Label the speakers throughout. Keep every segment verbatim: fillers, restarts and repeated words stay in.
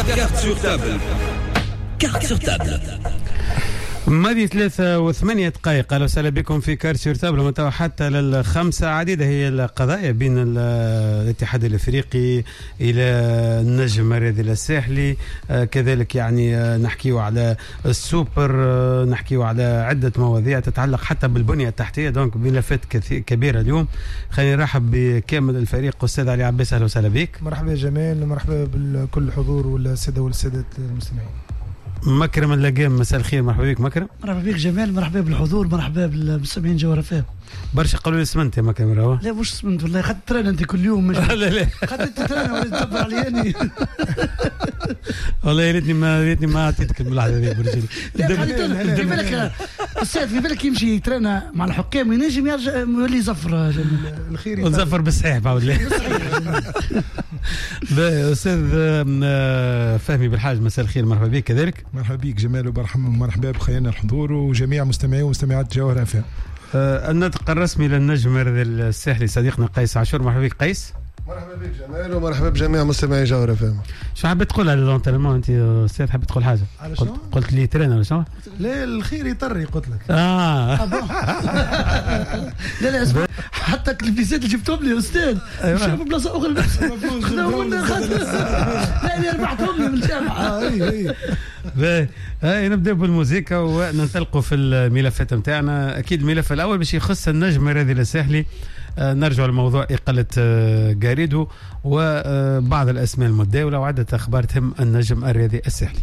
Speaker 1: Carte sur table. Carte sur table.
Speaker 2: ماضي ثلاثة وثمانية دقائق. أهلا وسهلا بكم في كارت سور تابل. ومتى حتى للخمسة عديدة هي القضايا بين الاتحاد الافريقي الى النجم الرياضي الساحلي، كذلك يعني نحكيو على السوبر، نحكيو على عدة مواضيع تتعلق حتى بالبنية التحتية، دونك ملفات كبيرة اليوم. خلينا نرحب بكامل الفريق. أستاذ علي عباس أهلا وسهلا بك.
Speaker 3: مرحبا جمال، ومرحبا بكل الحضور والسادة والسادة المستمعين.
Speaker 2: مكرم اللقام مساء الخير، مرحبا بك مكرم.
Speaker 4: مرحبا بك جمال، مرحبا بالحضور، مرحبا بالمستمعين جوهر فهم.
Speaker 2: برشا قالوا لي سمنت يا مكرم راهو.
Speaker 4: لا مش سمنت والله، خدت تران انت كل يوم.
Speaker 2: لا لا
Speaker 4: خدت تران ولا تدبر علياني.
Speaker 2: والله يا ريتني ما ريتني ما عطيتك الملاحظه هذه برجلي.
Speaker 4: في بالك استاذ، في بالك يمشي يترانا مع الحكام وينجم يرجع يولي يزفر
Speaker 3: الخير
Speaker 2: وزفر بالصحيح بعد ليه. استاذ فهمي بالحاج مساء الخير، مرحبا بك كذلك.
Speaker 3: مرحبا بك جمال، ومرحبا بخيرنا الحضور وجميع مستمعي ومستمعات جوهر اف ام.
Speaker 2: آه النطق الرسمي للنجم الساحلي صديقنا قيس عاشور، مرحبا بك قيس.
Speaker 5: مرحبا بك جمال، ومرحبا بجميع مستمعي جوهر اف ام.
Speaker 2: شو حبيت تقول على لونترمون انت استاذ؟ حبيت تقول حاجه؟ قلت, قلت لي ترين ولا شنو؟
Speaker 3: لا الخير يطري قلت لك.
Speaker 2: اه
Speaker 4: لا لا اسمع، حتى الكليبيسات اللي جبتهم لي استاذ مشاو بلاصه اخرى خذوهم منا، لا انا ربحتهم من الجامعه.
Speaker 3: اي اي
Speaker 2: باهي هاي نبداو بالموسيقى وننطلقوا في الملفات نتاعنا. اكيد الملف الاول باش يخص النجم الرياضي الساحلي. آه نرجع لموضوع إقالة آه غاريدو وبعض الأسماء المتداولة وعدة أخبار تهم النجم الرياضي الساحلي.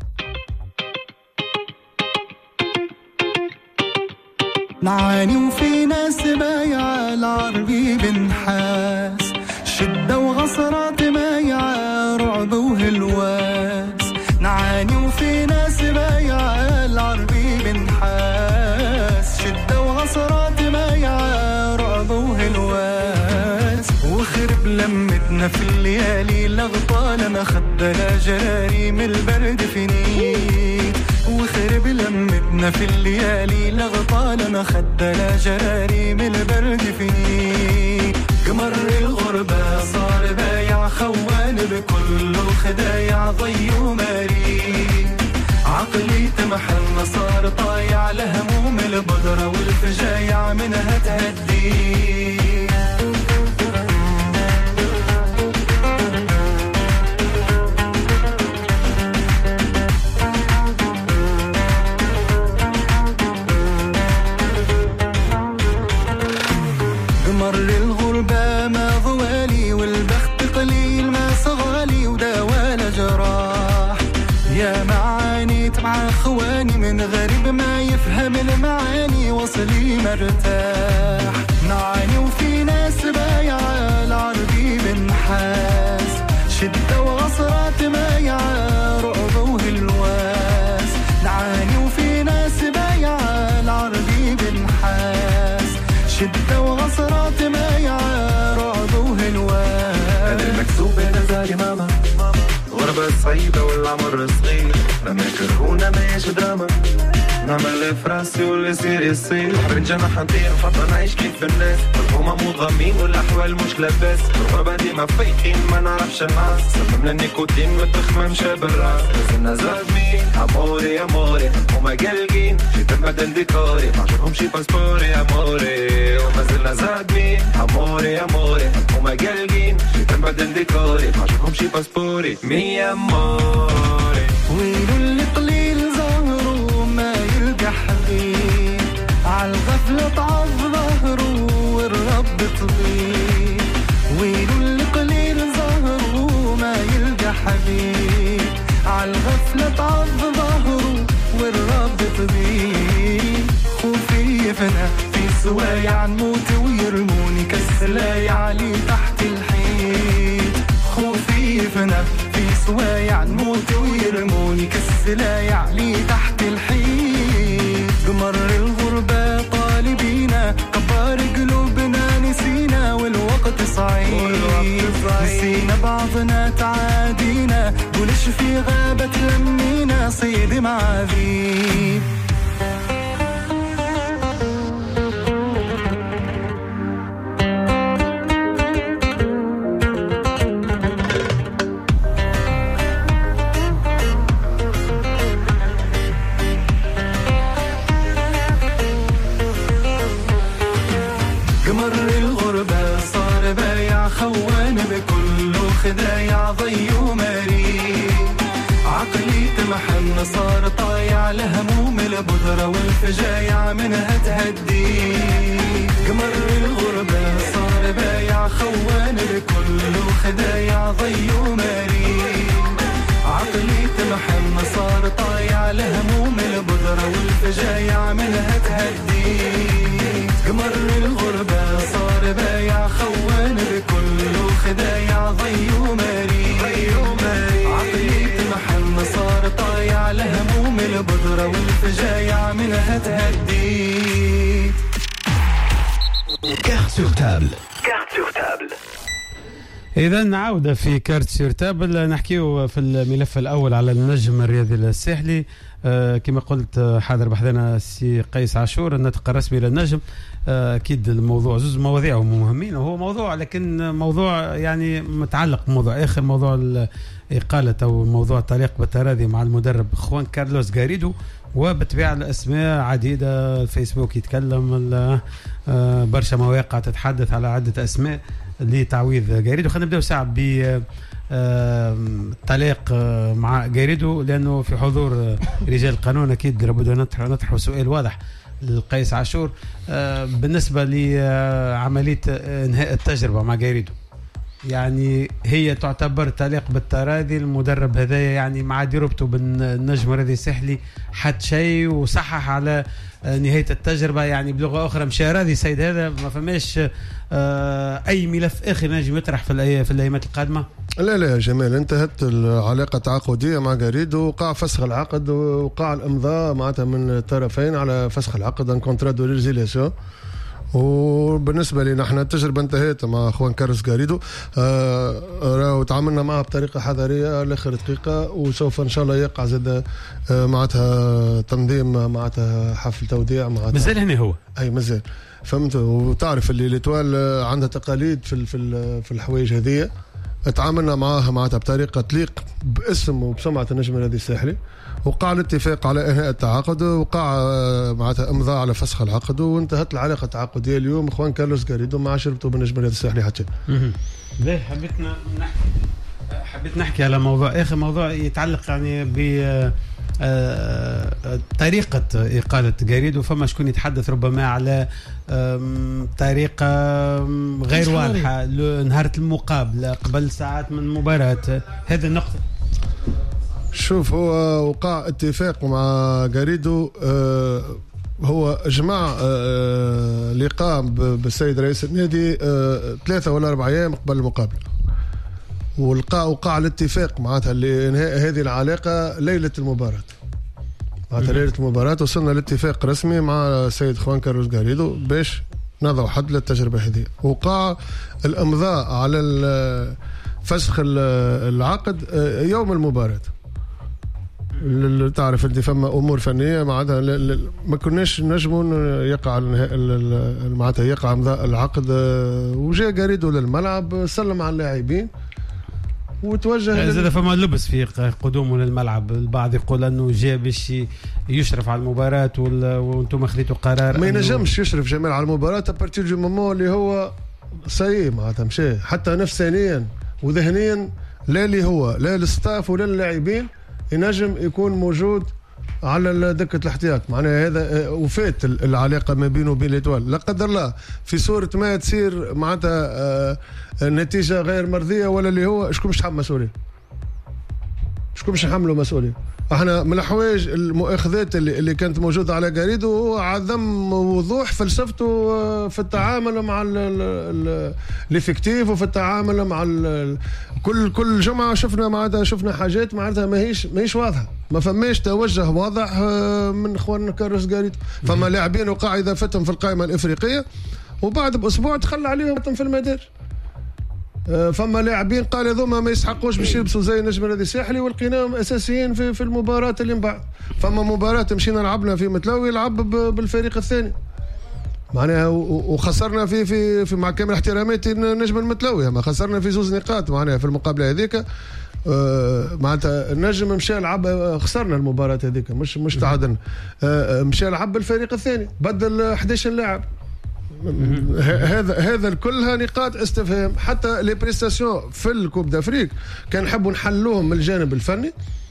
Speaker 6: نعاني وفي ناس بايعة العربي بنحاس، شدة وغصرات مايعة رعب وهلواس. نعاني وفي ناس بايعة العربي بنحاس، شدة وغصرات مايعة رعب وهلواس. وخرب لمتنا في الليالي لغطالة ما خدنا جراري من البرد فينيت. وخرب لمتنا في الليالي لغطالة ما خدنا جراري من البرد فينيت. قمر الغربة صار بايع خوان بكل خدايع ضي وماري. عقلي تمحلنا صار طايع لهموم البدرة والفجايع منها تهدي. قمر الغربة ما ضوالي والبخت قليل ما صغالي وداوال جراح. يا معانيت مع خواني من غريب ما يفهم المعاني وصلي مرتاح. نعاني وفي ناس بايعة العربي بنحاس، شدة وغصرات مايعة رعب وهلواس. نعاني وفي ناس بايعة العربي بنحاس، شدة وغصرات مايعة رعب وهلواس.
Speaker 7: هذا المكتوب هذا زاري ماما، غربة صعيبة والعمر صغير، لما يكرهونا ما يش دراما. نعمل فراسي واللي يصير يصير، حبين جناح نطير نفضل نعيش كيف الناس. الهما مو ضامين والاحوال مش لاباس، الغربة ديما فايقين ما نعرفش الناس. سبب النيكوتين والتخمة مشى بالراس. لازلنا زادمين اموري اموري هما قلقين، جيت نبدل ديكوري معجبهم شي باسبوري اموري. وما زلنا زادمين اموري اموري هما قلقين، جيت نبدل ديكوري معجبهم شي باسبوري مي اموري.
Speaker 6: ويلو اللي قليل ظهره ما يلقى حبيب، عالغفلة طعض ظهره والرب طبيب. ويلو اللي قليل ظهره ما يلقى حبيب، عالغفلة طعض ظهره والرب طبيب. خوفي يفنى في سوايع نموت ويرموني كالسلايع لي تحت الحيط. خوفي يفنى في سوايع نموت ويرموني كالسلايع لي تحت الحيط. قمر الغربة طالبينا كبار قلوبنا نسينا والوقت صعيب. نسينا بعضنا تعادينا قولش في غابة لمينا صيد معاذيب. محن صار طايع لهموم البذرة والفجايع منها تهدي قمر الغربة صار بايع خوان الكل وخدايع ضي وماري عقلي تمحن صار طايع لهموم البذرة والفجايع منها تهدي قمر الغربة صار بايع خوان الكل وخدايع ضي وماري عقلي تمحن صار طايع لهموم البذرة والفجايع منها تهدي.
Speaker 1: Carte sur table. Carte sur table.
Speaker 2: إذا نعود في كارت سور تابل نحكيه في الملف الأول على النجم الرياضي الساحلي. آه كما قلت حاضر بحذنا سي قيس عاشور الناطق الرسمي للنجم. آه أكيد الموضوع زوز مواضيع مهمين وهو موضوع لكن موضوع يعني متعلق بموضوع آخر موضوع إقالة أو موضوع تعليق بالتراضي مع المدرب خوان كارلوس غاريدو وبتبيع الأسماء عديدة. الفيسبوك يتكلم آه برشا مواقع تتحدث على عدة أسماء لتعويض غاريدو. خلينا نبداو ساعة بالتعليق مع غاريدو لأنه في حضور رجال القانون أكيد لابد أن نطرح سؤال واضح للقيس عاشور بالنسبة لعملية إنهاء التجربة مع غاريدو. يعني هي تعتبر تعليق بالتراضي المدرب هذايا يعني مع ديروبته بالنجم الرياضي الساحلي حد شيء وصحح على نهاية التجربة. يعني بلغة أخرى مشى راضي سيد هذا ما فماش أي ملف آخر نجم يطرح في في الأيامات القادمة.
Speaker 5: لا لا يا جمال انتهت العلاقة التعاقدية مع غاريدو وقع فسخ العقد وقع الإمضاء معناتها من الطرفين على فسخ العقد ان كونترا دو ريزيليسيون. وبالنسبه لنا احنا التجربه انتهت مع خوان كارلوس غاريدو. آه راهو تعاملنا معها بطريقه حذريه لاخر دقيقه وسوف ان شاء الله يقع زاد آه معناتها تنظيم معناتها حفل توديع معناتها
Speaker 2: مازال هنا هو
Speaker 5: اي مازال فهمت. وتعرف اللي ليتوال عندها تقاليد في في في الحوايج هذه. تعاملنا معها معناتها بطريقه تليق باسم وبسمعه النجم الرياضي الساحلي. وقع الاتفاق على انهاء التعاقد وقع معناتها امضاء على فسخ العقد وانتهت العلاقه التعاقديه اليوم خوان كارلوس غاريدو مع شربته بالنجم الرياضي الساحلي حتى.
Speaker 2: ليه حبيتنا نحكي حبيت نحكي على موضوع اخر موضوع يتعلق يعني ب طريقة إقالة غاريدو. فما شكون يتحدث ربما على طريقة غير واضحة نهار المقابلة قبل ساعات من المباراة. هذه النقطة.
Speaker 5: شوف هو وقع اتفاق مع غاريدو. آه هو اجماع آه لقاء بالسيد رئيس النادي آه ثلاثة ولا أربع أيام قبل المقابلة. والقاء وقع الاتفاق معناتها لإنهاء هذه العلاقة ليلة المباراة. معناتها ليلة المباراة وصلنا لاتفاق رسمي مع السيد خوان كارلوس غاريدو باش نضع حد للتجربة هذه. وقع الامضاء على فسخ العقد يوم المباراة. تعرف انت فما امور فنيه معناتها ما كناش نجموا يقع معناتها يقع امضاء العقد. وجاء غاريدو للملعب سلم على اللاعبين وتوجه.
Speaker 2: زاد فما لبس في قدومه للملعب. البعض يقول انه جاء باش يشرف على المباراه وانتم خذيتوا قرار
Speaker 5: ما ينجمش يشرف جمال على المباراه ابارتير دو مومون اللي هو سي معناتها مشى حتى نفسانيا وذهنيا لا اللي هو لا الستاف ولا اللاعبين ينجم يكون موجود على دكة الاحتياط. معناها هذا وفات العلاقة ما بينه وبين ليتوال لا قدر الله في صورة ما تصير معناتها نتيجة غير مرضية ولا اللي هو شكون باش يتحمل مسؤولية شكون باش نحملوا مسؤولية. احنا من الحوايج المؤاخذات اللي, اللي كانت موجودة على غاريدو هو عدم وضوح فلسفته في التعامل مع الافكتيف وفي التعامل مع كل كل جمعة شفنا معناتها شفنا حاجات معناتها ماهيش ماهيش واضحة. ما فماش توجه واضح من اخوان كارلوس غاريدو. فما لاعبين وقع اضافتهم في القائمة الافريقية وبعد باسبوع تخلى عليهم في المدار. فما لاعبين قال هذوما ما يسحقوش باش يلبسوا زي النجم الرياضي الساحلي ولقيناهم اساسيين في في المباراه اللي من بعد. فما مباراه مشينا لعبنا في متلوي يلعب بالفريق الثاني معناها وخسرنا في في, في مع كامل احتراماتي النجم المتلوي ما خسرنا في زوز نقاط معناها في المقابله هذيك. آه معناتها النجم مشى لعب خسرنا المباراه هذيك مش مش تعادلنا. آه مشى لعب بالفريق الثاني بدل احد عشر لاعب. هذا هذا كلها نقاط استفهام. حتى لي بريستاسيون في الكوب دافريك كان نحبوا نحلوهم من الجانب الفني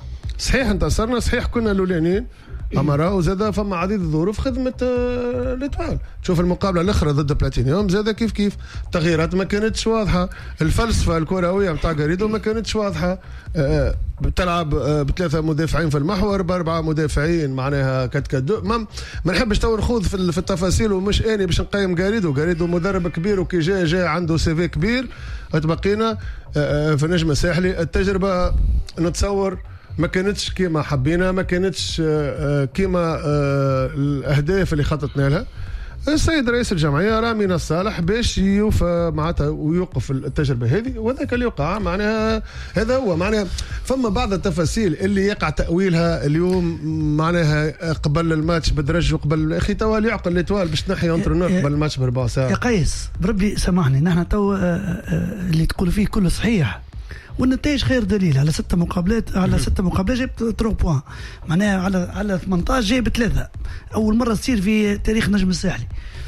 Speaker 5: صحيح انتصرنا، صحيح كنا الاولانيين، اما راهو زاد فما عديد الظروف خدمه ليتوال. تشوف المقابله الاخرى ضد بلاتينيوم زاد كيف كيف التغييرات ما كانتش واضحه، الفلسفه الكرويه نتاع غاريدو ما كانتش واضحه. بتلعب بثلاثه مدافعين في المحور باربعه مدافعين معناها كد كد. ما, ما نحبش تو نخوض في التفاصيل، ومش اني باش نقيم غاريدو. غاريدو مدرب كبير وكي جاي جاي عنده سيفي كبير. تبقينا في النجم الساحلي التجربه نتصور ما كانتش كيما حبينا، ما كانتش كيما الاهداف اللي خططنا لها. السيد رئيس الجمعيه راه من الصالح باش يوفى معناتها ويوقف التجربه هذه، وذاك اللي وقع معناها هذا هو. معناها فما بعض التفاصيل اللي يقع تاويلها اليوم معناها قبل الماتش بدرج وقبل اخي تو يعقل ليتوال باش تنحي انترونور قبل الماتش بربع ساعه.
Speaker 4: يا قيس بربي سامحني، نحن تو اللي تقول فيه كله صحيح، والنتائج خير دليل. على ستة مقابلات على ستة مقابلات جبت ثلاثة بوان، معناها على على ثمانية عشر جايب ثلاثة، أول مرة تصير في تاريخ نجم الساحلي.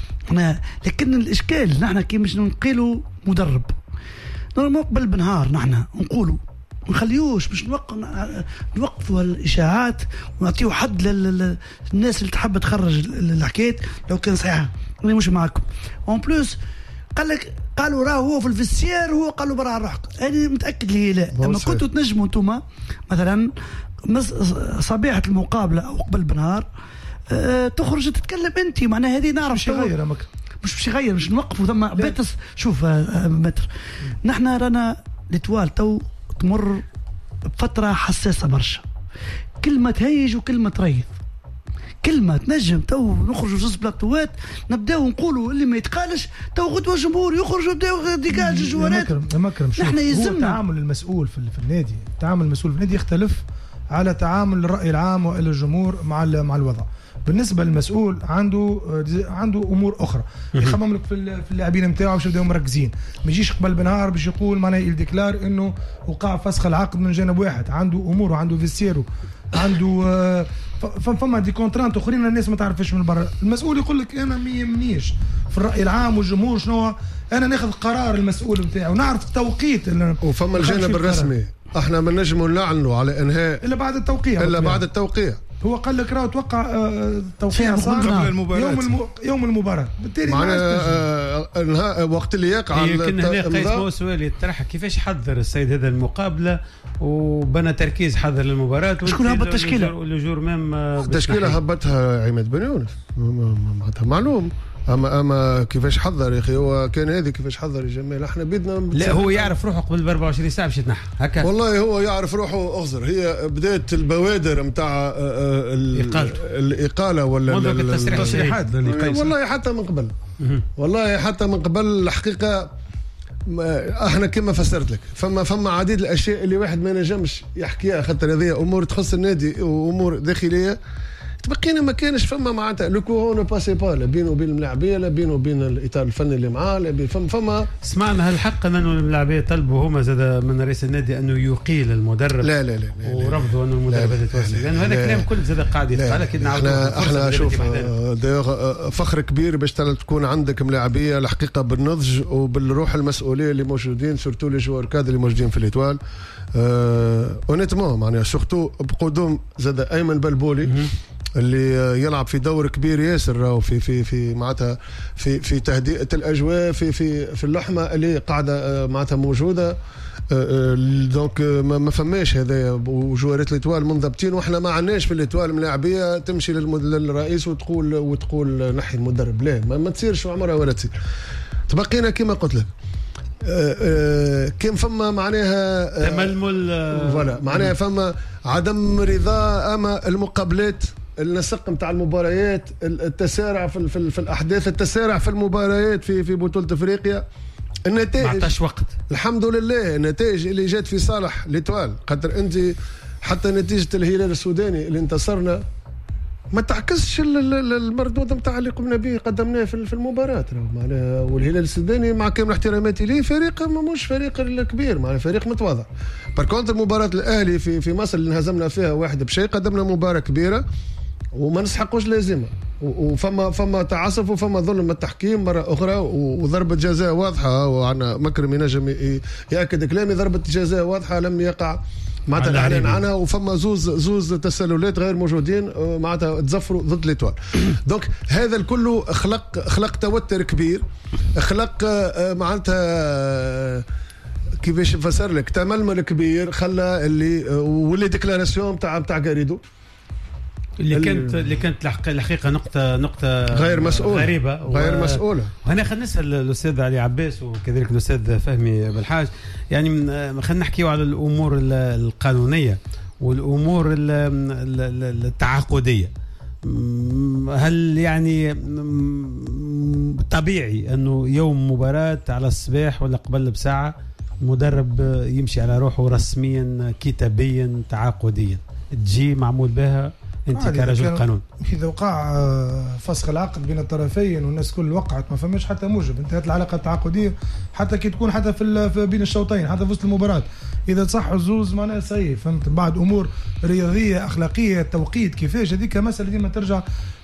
Speaker 4: لكن الإشكال نحن كي مش نقيلوا مدرب نقبل بنهار، نحن نقولوا نخليوش مش نوقف نوقفوا الإشاعات ونعطيو حد للناس اللي تحب تخرج الحكايات لو كان صحيحة. أنا مش معكم اون بلوس قال لك قالوا راه هو في الفستير، هو قالوا برا روحك. انا متاكد لي لا. لما كنتوا تنجموا انتم مثلا صبيحه المقابله او قبل بنهار أه تخرج تتكلم انت، معناها هذه نعرف
Speaker 3: مش يغير مش
Speaker 4: مش يغير مش نوقفوا ثم بيتس. شوف أه متر، نحن رانا ليتوال تو تمر بفتره حساسه برشا، كلمه تهيج وكلمه تريض، كلمة تنجم تو نخرجوا جزء بلاطوات نبداو نقولوا اللي ما يتقالش تو غدوة الجمهور يخرجوا يبداو ديكاج الجوارات.
Speaker 3: نحن يلزمنا تعامل المسؤول في, في النادي، تعامل المسؤول في النادي يختلف على تعامل الرأي العام والى الجمهور مع مع الوضع. بالنسبة للمسؤول عنده عنده امور اخرى يخمم لك في في اللاعبين نتاعو باش يبداو مركزين، ما يجيش قبل بنهار باش يقول معناها يديكلار انه وقع فسخ العقد من جانب واحد. عنده امور وعنده فيستيرو، عنده فما دي كونترانت اخرين الناس ما تعرفش من برا. المسؤول يقول لك انا ما يهمنيش في الراي العام والجمهور شنو، انا ناخذ قرار المسؤول نتاعي ونعرف التوقيت.
Speaker 5: وفما الجانب الرسمي احنا ما نجموا نعلنوا على انهاء
Speaker 3: الا بعد التوقيع،
Speaker 5: الا بعد التوقيع.
Speaker 3: هو قال لك راه توقع توقيع صار قبل المباراة، يوم الم... يوم المباراة. بالتالي
Speaker 5: معنا انهاء وقت اللي يقع.
Speaker 2: يمكن هنا قيس مو سؤال يطرح كيفاش حضر السيد هذا المقابله وبنى تركيز حضر للمباراة.
Speaker 4: شكون هبط التشكيله؟
Speaker 2: الجور مام
Speaker 5: التشكيله هبطها عماد بن يونس معناتها معلوم. اما اما كيفاش حضر يا اخي، هو كان هذه كيفاش حضر يا جمال. احنا بدنا
Speaker 2: لا هو يعرف روحه قبل أربعة وعشرين ساعه باش يتنحى هكا.
Speaker 5: والله هو يعرف روحه اخزر. هي بدايه البوادر نتاع الاقاله ولا
Speaker 2: التصريحات
Speaker 5: والله حتى من قبل، والله حتى من قبل الحقيقه. احنا كما فسرت لك فما فما عديد الاشياء اللي واحد ما نجمش يحكيها، خاطر هذه امور تخص النادي وامور داخليه. تبقينا ما كانش فما معناتها لو كورون باسي با لا بينه وبين الملاعبيه، لا بينه وبين الاطار الفني اللي معاه، لا فما فما
Speaker 2: سمعنا هالحق انه الملاعبيه طلبوا هما زاد من رئيس النادي انه يقيل المدرب.
Speaker 5: لا لا لا, لا
Speaker 2: ورفضوا انه المدرب يتوسع، لانه هذا كلام كل زاد قاعد يتقال. اكيد
Speaker 5: احنا احنا شوف فخر كبير باش تكون عندك ملاعبيه الحقيقه بالنضج وبالروح المسؤوليه اللي موجودين، سورتو لي جوار كادر اللي موجودين في الإيطوال. اونيتمون معناها سورتو بقدوم زاد ايمن بلبولي اللي يلعب في دور كبير ياسر راهو في في في معناتها في في تهدئه الاجواء في في في اللحمه اللي قاعده معناتها موجوده. دونك ما فماش هذا وجوارات الإيطوال منضبطين، واحنا ما عندناش في الإيطوال ملاعبيه تمشي للرئيس وتقول وتقول نحي المدرب. لا ما, ما تصيرش عمرها ولا تصير. تبقينا كما قلت لك كم فما معناها
Speaker 2: تململ
Speaker 5: فوالا معناها فما عدم رضا اما المقابلات، النسق نتاع المباريات، التسارع في, في, في الاحداث، التسارع في المباريات في في بطوله افريقيا. النتائج
Speaker 2: ما عطاش وقت
Speaker 5: الحمد لله، النتائج اللي جات في صالح الإيطوال. خاطر انت حتى نتيجه الهلال السوداني اللي انتصرنا ما تعكسش المردود نتاع اللي قمنا به قدمناه في المباراه. معناها والهلال السوداني مع كامل احتراماتي ليه فريق مش فريق الكبير، معناها فريق متواضع. باركونت مباراه الاهلي في في مصر اللي انهزمنا فيها واحد بشيء، قدمنا مباراه كبيره وما نسحقوش لازمه، وفما فما تعاصف وفما ظلم التحكيم مره اخرى، وضربه جزاء واضحه. وعنا مكرم ينجم ياكد كلامي، ضربه جزاء واضحه لم يقع معناتها الاعلان عنها، وفما زوز زوز تسللات غير موجودين معناتها تزفروا ضد ليتوال. دونك هذا الكل خلق خلق توتر كبير، خلق معناتها كيفاش نفسر لك تململ كبير، خلى اللي واللي ديكلاراسيون تاع تاع غاريدو
Speaker 2: اللي كانت اللي كانت الحقيقه نقطه نقطه
Speaker 5: غير مسؤوله
Speaker 2: غريبه
Speaker 5: غير و... مسؤوله.
Speaker 2: وهنا خلينا نسال الاستاذ علي عباس وكذلك الاستاذ فهمي بالحاج، يعني خلينا نحكيوا على الامور القانونيه والامور التعاقديه. هل يعني طبيعي انه يوم مباراه على الصباح ولا قبل بساعه مدرب يمشي على روحه رسميا كتابيا تعاقديا تجي معمول بها انت كرجل قانون؟
Speaker 3: اذا وقع فسخ العقد بين الطرفين والناس كل وقعت ما فماش حتى موجب، انتهت العلاقه التعاقديه حتى كي تكون حتى في بين الشوطين حتى في وسط المباراه اذا تصح الزوز معناها صحيح. فهمت؟ بعد امور رياضيه اخلاقيه توقيت كيفاش هذيك مساله ديما ترجع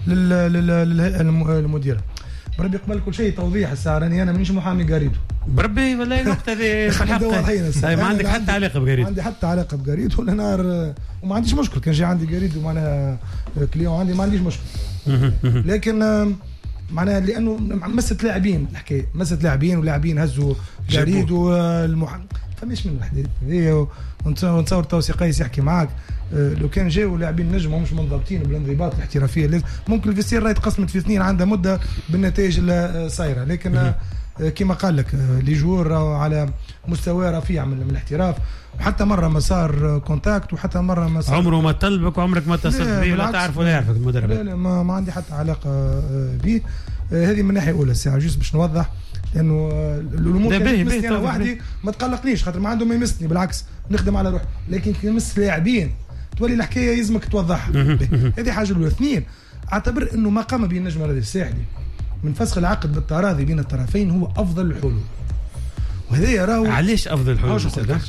Speaker 3: للمدير. بربي قبل كل شيء توضيح الساعه راني انا مانيش محامي قريدو بربي
Speaker 2: والله النقطه دي ما عندك حتى علاقه بقريدو.
Speaker 3: عندي حتى علاقه بقريدو ولا نهار وما عنديش مشكل كان جاي عندي قريدو معناها كليون عندي ما عنديش مشكل. لكن معناها لانه مست لاعبين الحكايه مست لاعبين ولاعبين هزوا قريدو المحامي فماش من الحديث هي ونتصور توسي قيس يحكي معاك لو كان جاوا لاعبين نجم ومش منضبطين بالانضباط الاحترافيه ممكن الفيستير راهي تقسمت في اثنين عندها مده بالنتائج الصايره. لكن كما قال لك لي جوور على مستوى رفيع من الاحتراف، وحتى مره ما صار كونتاكت وحتى مره ما صار
Speaker 2: عمره ما طلبك وعمرك ما اتصلت به ولا تعرف ولا يعرفك المدرب.
Speaker 3: لا لا ما, ما عندي حتى علاقه به. هذه من ناحيه اولى الساعه جوست باش نوضح لانه الامور كانت انا وحدي ما تقلقنيش خاطر ما عنده ما يمسني بالعكس نخدم على روحي. لكن كي يمس لاعبين تولي الحكايه يلزمك توضحها. هذه حاجه الاولى. اثنين اعتبر انه ما قام به النجم الرياضي الساحلي من فسخ العقد بالتراضي بين الطرفين هو افضل الحلول. وهذا راهو
Speaker 2: علاش افضل الحلول؟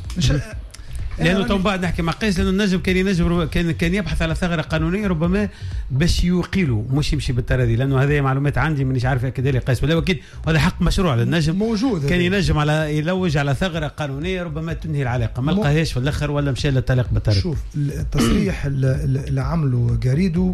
Speaker 2: لانه تو بعد نحكي مع قيس لانه النجم كان ينجم كان كان يبحث على ثغره قانونيه ربما باش يوقيله مش يمشي بالتراضي، لانه هذه معلومات عندي مانيش عارف اكد لي قيس ولا اكيد هذا حق مشروع للنجم
Speaker 3: موجود.
Speaker 2: كان ينجم على يلوج على ثغره قانونيه ربما تنهي العلاقه ما لقاهاش في الاخر ولا مشى للطلاق بالتراضي.
Speaker 3: شوف التصريح اللي عمله غاريدو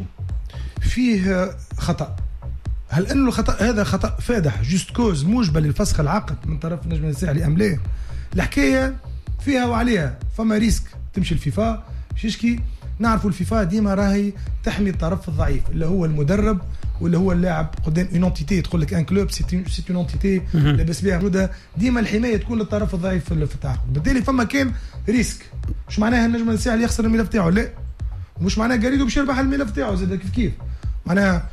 Speaker 3: فيه خطا. هل انه الخطا هذا خطا فادح جوست كوز موجبه للفسخ العقد من طرف النجم الساحلي ام لا؟ الحكايه فيها وعليها. فما ريسك تمشي الفيفا شيشكي نعرفوا الفيفا ديما راهي تحمي الطرف الضعيف اللي هو المدرب واللي هو اللاعب قدام اون انتيتي. تقول لك ان كلوب سي اون انتيتي لاباس بها موجوده ديما الحمايه تكون للطرف الضعيف في التعاقد. بالتالي فما كان ريسك. مش معناها النجم الساحلي يخسر الملف تاعو لا، ومش معناها غاريدو باش يربح الملف تاعو زاد كيف كيف. معناها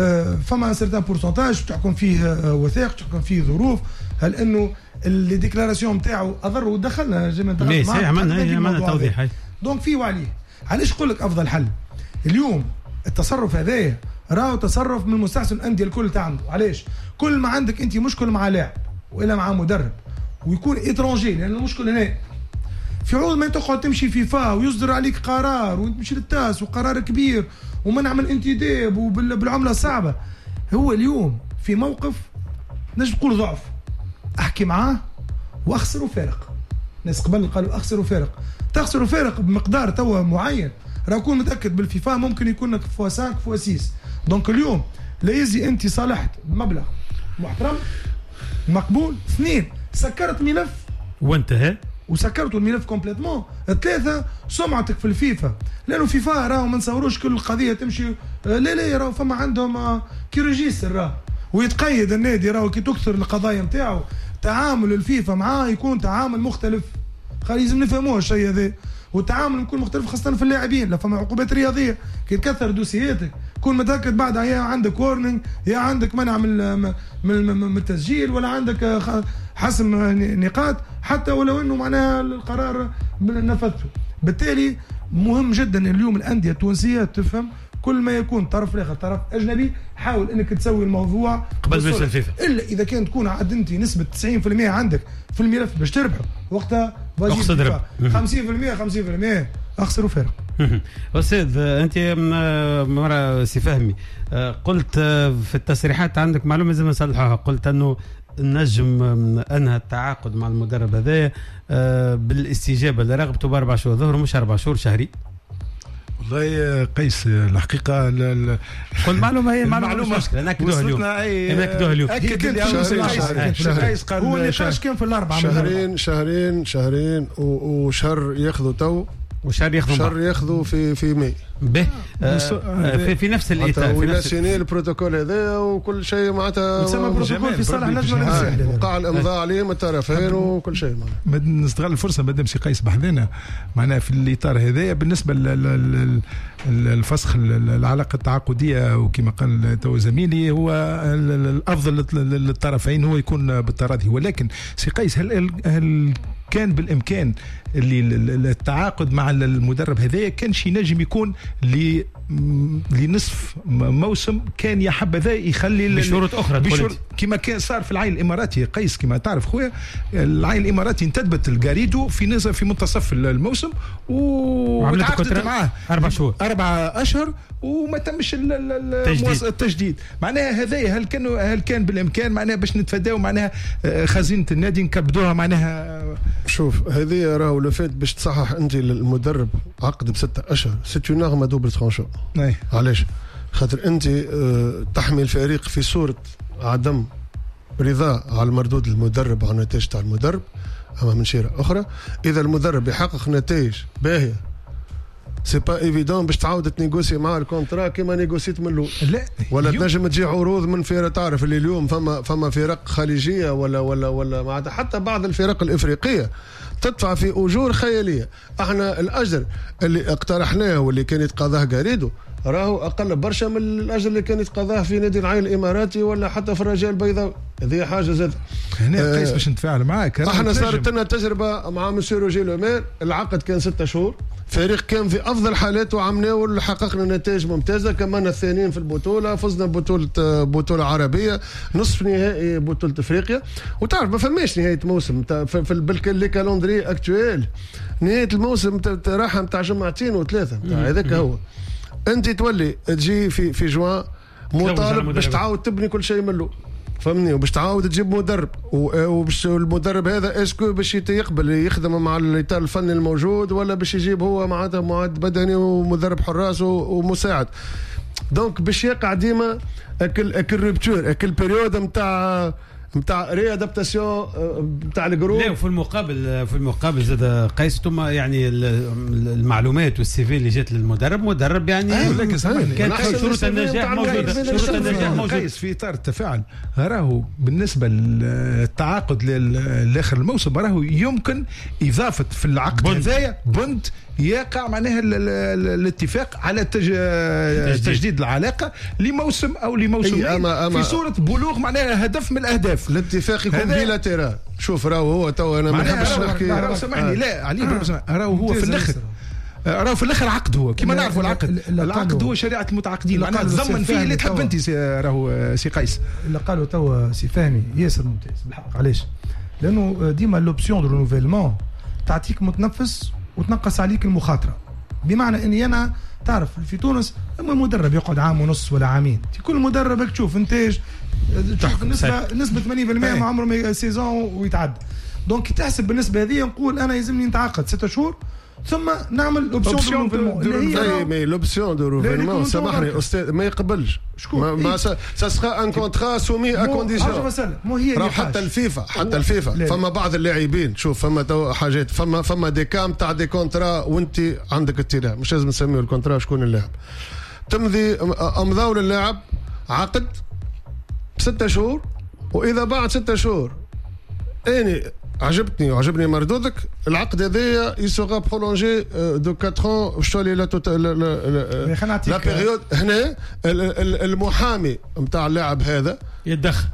Speaker 3: فما سيرتان بورسونتاج تحكم فيه وثائق تحكم فيه ظروف. هل انه اللي ديكلاراسيون نتاعو اضر ودخلنا زي ما انت
Speaker 2: قلت معاه عملنا عملنا توضيح.
Speaker 3: دونك في وعليه. علاش نقول لك افضل حل اليوم التصرف هذايا راهو تصرف من مستحسن الانديه الكل تعمل. علاش؟ كل ما عندك انت مشكل مع لاعب والا مع مدرب ويكون اترونجي لان المشكل هنا في عوض ما تقعد تمشي فيفا ويصدر عليك قرار وتمشي للتاس وقرار كبير ومنع من انتداب وبالعمله صعبه. هو اليوم في موقف نجم تقول ضعف احكي معاه واخسر وفارق. ناس قبل قالوا اخسر وفارق. تخسر وفارق بمقدار توا معين راه كون متاكد بالفيفا ممكن يكون لك فوا خمسة فوا ستة. دونك اليوم لا يزي انت صالحت بمبلغ محترم مقبول. اثنين سكرت ملف
Speaker 2: وانتهى
Speaker 3: وسكرتوا الملف كومبليتمون. ثلاثه سمعتك في الفيفا لانه فيفا راهو ما نصوروش كل القضيه تمشي لا لا راهو فما عندهم كي ريجيستر راهو ويتقيد النادي راهو كي تكثر القضايا نتاعو تعامل الفيفا معاه يكون تعامل مختلف. خلي لازم نفهموه الشيء هذا والتعامل يكون مختلف خاصه في اللاعبين. لا فما عقوبات رياضيه كي تكثر دوسياتك كون متاكد بعدها يا عندك وورنينج يا عندك منع من من التسجيل ولا عندك حسم نقاط حتى ولو انه معناها القرار نفذته. بالتالي مهم جدا اليوم الانديه التونسيه تفهم كل ما يكون طرف الاخر طرف اجنبي حاول انك تسوي الموضوع
Speaker 2: قبل بيصل الفيفا
Speaker 3: الا اذا كان تكون عاد انت نسبه تسعين بالمئة عندك في الملف باش تربحه وقتها
Speaker 2: اقصد
Speaker 3: خمسين بالمئة خمسين بالمئة اخسر وفارق.
Speaker 2: استاذ انت مرة سي فهمي قلت في التصريحات عندك معلومه لازم نصلحها. قلت انه نجم انهى التعاقد مع المدرب هذا بالاستجابه لرغبته باربع شهور ظهر مش اربع شهور شهري؟
Speaker 8: والله قيس الحقيقه
Speaker 2: كل معلومه هي معلومه مشكله ناكدوها اليوم ناكدوها اليوم
Speaker 8: اكد لي قيس قال
Speaker 3: هو النقاش كان في الاربعه
Speaker 5: شهرين شهرين شهرين وشهر ياخذوا تو
Speaker 2: وشهر ياخذوا
Speaker 5: شهر ياخذوا في في ماي
Speaker 2: به آه في, في نفس الاطار
Speaker 5: في نفس البروتوكول هذا وكل شيء معناتها
Speaker 3: يسمى بروتوكول في صالح اللجنه الرئيسيه
Speaker 5: وقع الامضاء عليه من الطرفين وكل شيء.
Speaker 8: نستغل الفرصه مادام سي قيس بحذنا معناها في الاطار هذايا بالنسبه للفسخ العلاقه التعاقديه وكما قال تو زميلي هو الافضل للطرفين هو يكون بالتراضي. ولكن سي قيس هل هل كان بالامكان اللي التعاقد مع المدرب هذايا كان شي نجم يكون لنصف موسم كان يا حبذا يخلي
Speaker 2: بشروط اخرى
Speaker 8: بشروط كما كان صار في العين الاماراتي قيس كما تعرف خويا العين الاماراتي انتدبت الجاريدو في نزل في منتصف الموسم وعقدت معاه
Speaker 2: اربع شهور
Speaker 8: اربع اشهر وما تمش التجديد. معناها هذايا هل كان هل كان بالامكان معناها باش نتفاداو معناها خزينه النادي نكبدوها معناها؟
Speaker 5: شوف هذه راهو لو فات باش تصحح انت المدرب عقد بستة اشهر سيت اون نغمه دوبل ترونشون. علاش؟ خاطر انت تحمي الفريق في صوره عدم رضا على المردود المدرب على النتائج تاع المدرب. اما من شيره اخرى اذا المدرب يحقق نتائج باهيه سي با ايفيدون باش تعاود تنيغوسي مع الكونترا كيما نيغوسيت من الاول ولا تنجم تجي عروض من فرق. تعرف اللي اليوم فما فما فرق خليجيه ولا ولا ولا معناتها حتى بعض الفرق الافريقيه تدفع في اجور خياليه. احنا الاجر اللي اقترحناه واللي كان يتقاضاه جاريدو راهو اقل برشا من الاجر اللي كان يتقاضاه في نادي العين الاماراتي ولا حتى في الرجاء البيضاوي. هذه حاجه زاد
Speaker 8: هنا قيس باش نتفاعل معاك.
Speaker 5: احنا صارت لنا تجربه مع مسيو روجي لومير العقد كان ستة شهور فريق كان في افضل حالاته وعملناه حققنا نتائج ممتازه كمان الثانيين في البطوله فزنا بطوله بطوله عربيه نصف نهائي بطوله افريقيا. وتعرف ما فماش نهايه موسم في بالكالي كالندري اكتويل نهايه الموسم راحه نتاع جمعتين وثلاثه هذاك هو. انت تولي تجي في في جوان مطالب باش تعاود تبني كل شيء من الاول فهمني وباش تعاود تجيب مدرب وباش المدرب هذا اسكو باش يقبل يخدم مع الاطار الفني الموجود ولا باش يجيب هو معناتها معد بدني ومدرب حراس ومساعد. دونك باش يقع ديما اكل اكل ريبتور اكل بيريود نتاع نتاع ري ادابتاسيون نتاع الجروب.
Speaker 2: لا وفي المقابل في المقابل زاد قيس ثم يعني المعلومات والسي في اللي جات للمدرب مدرب يعني كانت شروط النجاح موجوده شروط النجاح موجوده
Speaker 8: قيس في اطار التفاعل. راهو بالنسبه للتعاقد لاخر الموسم راهو يمكن اضافه في العقد هذايا بند يقع معناها الاتفاق على تج... تجديد العلاقه لموسم او لموسمين أما أما في صوره بلوغ معناها هدف من الاهداف.
Speaker 5: الاتفاق يكون بيلاتيرال. شوف راهو هو تو انا ما نحبش نحكي
Speaker 8: راهو سامحني آه. لا علي آه. راهو هو في الاخر راهو في الاخر عقد هو كما نعرفوا العقد العقد هو شريعه المتعاقدين معناها تضمن فيه اللي تحب انت راهو سي قيس.
Speaker 3: اللي قالوا تو سي فهمي ياسر ممتاز بالحق. علاش؟ لانه ديما لوبسيون دو رونوفيلمون تعطيك متنفس وتنقص عليك المخاطره. بمعنى اني انا تعرف في تونس اما مدرب يقعد عام ونص ولا عامين كل مدرب تشوف انتاج تشوف نسبه نسبه ثمانين بالمئة مع عمره سيزون ويتعدى. دونك تحسب بالنسبه هذه نقول انا يلزمني نتعاقد ستة شهور ثم نعمل اوبسيون دو
Speaker 5: روفيلمون. مي لوبسيون دو روفيلمون سامحني استاذ ما يقبلش شكون ما سا سا ان كونترا سومي ا كونديسيون.
Speaker 3: مو هي
Speaker 5: حتى الفيفا حتى الفيفا فما بعض اللاعبين شوف فما حاجات فما فما دي كام تاع دي كونترا وانت عندك اطلاع مش لازم نسميه الكونترا شكون اللاعب تمضي امضاو للاعب عقد ستة شهور واذا بعد ستة شهور اني عجبتني وعجبني مردودك العقد هذايا يسوغا برولونجي دو أربعة ans شو لا توتال لا بيريود. هنا المحامي نتاع اللاعب هذا
Speaker 2: يتدخل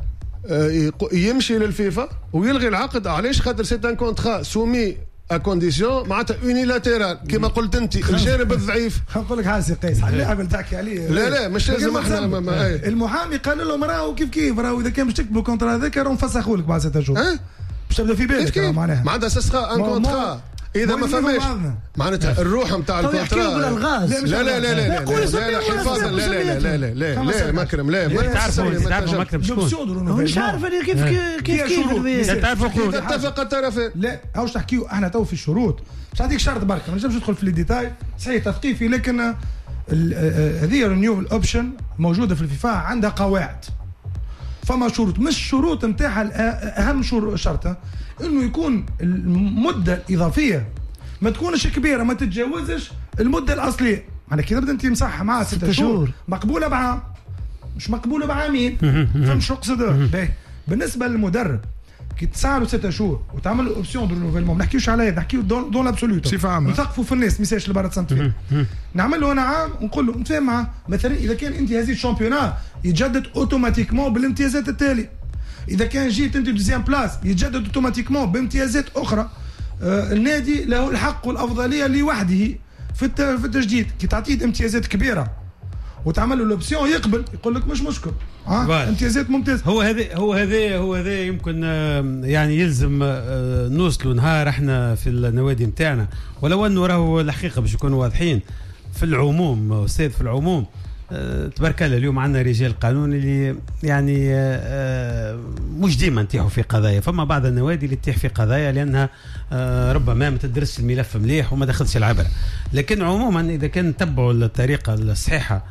Speaker 5: يمشي للفيفا ويلغي العقد. علاش؟ خاطر سي ان كونترا سومي ا كونديسيون معناتها يونيلاتيرال كما قلت انت الجانب الضعيف.
Speaker 3: نقول لك حاجه قيس اللاعب تحكي عليه
Speaker 5: لا لا مش لازم احنا
Speaker 3: المحامي قال لهم راهو كيف كيف راهو اذا كان باش تكتبوا الكونترا هذاك راهو نفسخوا لك بعد ستة شهور باش تبدا في بالك معناها
Speaker 5: معناتها سا سخا ان كونترا اذا ما فماش معناتها الروح نتاع الكونترا لا لا لا لا لا لا حفاظا لا لا لا لا لا لا مكرم لا ما
Speaker 2: تعرفوا تعرفوا مكرم شكون
Speaker 4: مش عارف انا كيف كيف كيف
Speaker 5: تعرفوا اتفق الطرفين
Speaker 3: لا هاوش تحكيو احنا تو في الشروط مش هذيك شرط برك ما نجمش ندخل في الديتاي صحيح تثقيفي لكن هذه رينيوبل اوبشن موجوده في الفيفا عندها قواعد فما شروط مش شروط نتاعها اهم شرط انه يكون المده الاضافيه ما تكونش كبيره ما تتجاوزش المده الاصليه معنى كده بدنا انت مصحه معها ستة شهور مقبوله بعام مش مقبوله بعامين فهمت شو اقصد بالنسبه للمدرب كي تسعروا ستة شهور وتعملوا اوبسيون دو رينوفيلمون ما نحكيوش عليها نحكيو دون دون لابسوليوت
Speaker 8: بصفه عامه
Speaker 3: نثقفوا في الناس ما يسالش لبرا سنتين نعمل له انا عام ونقول له نتفاهم معاه مثلا اذا كان انت هذه الشامبيونات يتجدد اوتوماتيكمون بالامتيازات التاليه اذا كان جيت انت دوزيام بلاس يتجدد اوتوماتيكمون بامتيازات اخرى آه النادي له الحق والافضليه لوحده في في التجديد كي تعطيه امتيازات كبيره وتعمل له الاوبسيون يقبل يقول لك مش مشكل اه امتيازات ممتاز
Speaker 2: هو هذا هو هذا هو هذا يمكن يعني يلزم نوصلوا نهار احنا في النوادي نتاعنا ولو انه راهو الحقيقه باش يكونوا واضحين في العموم استاذ في العموم تبارك الله اليوم عندنا رجال قانون اللي يعني مش ديما نتيحوا في قضايا فما بعض النوادي اللي تتيح في قضايا لانها ربما ما تدرسش الملف مليح وما دخلتش العبره لكن عموما اذا كان نتبعوا الطريقه الصحيحه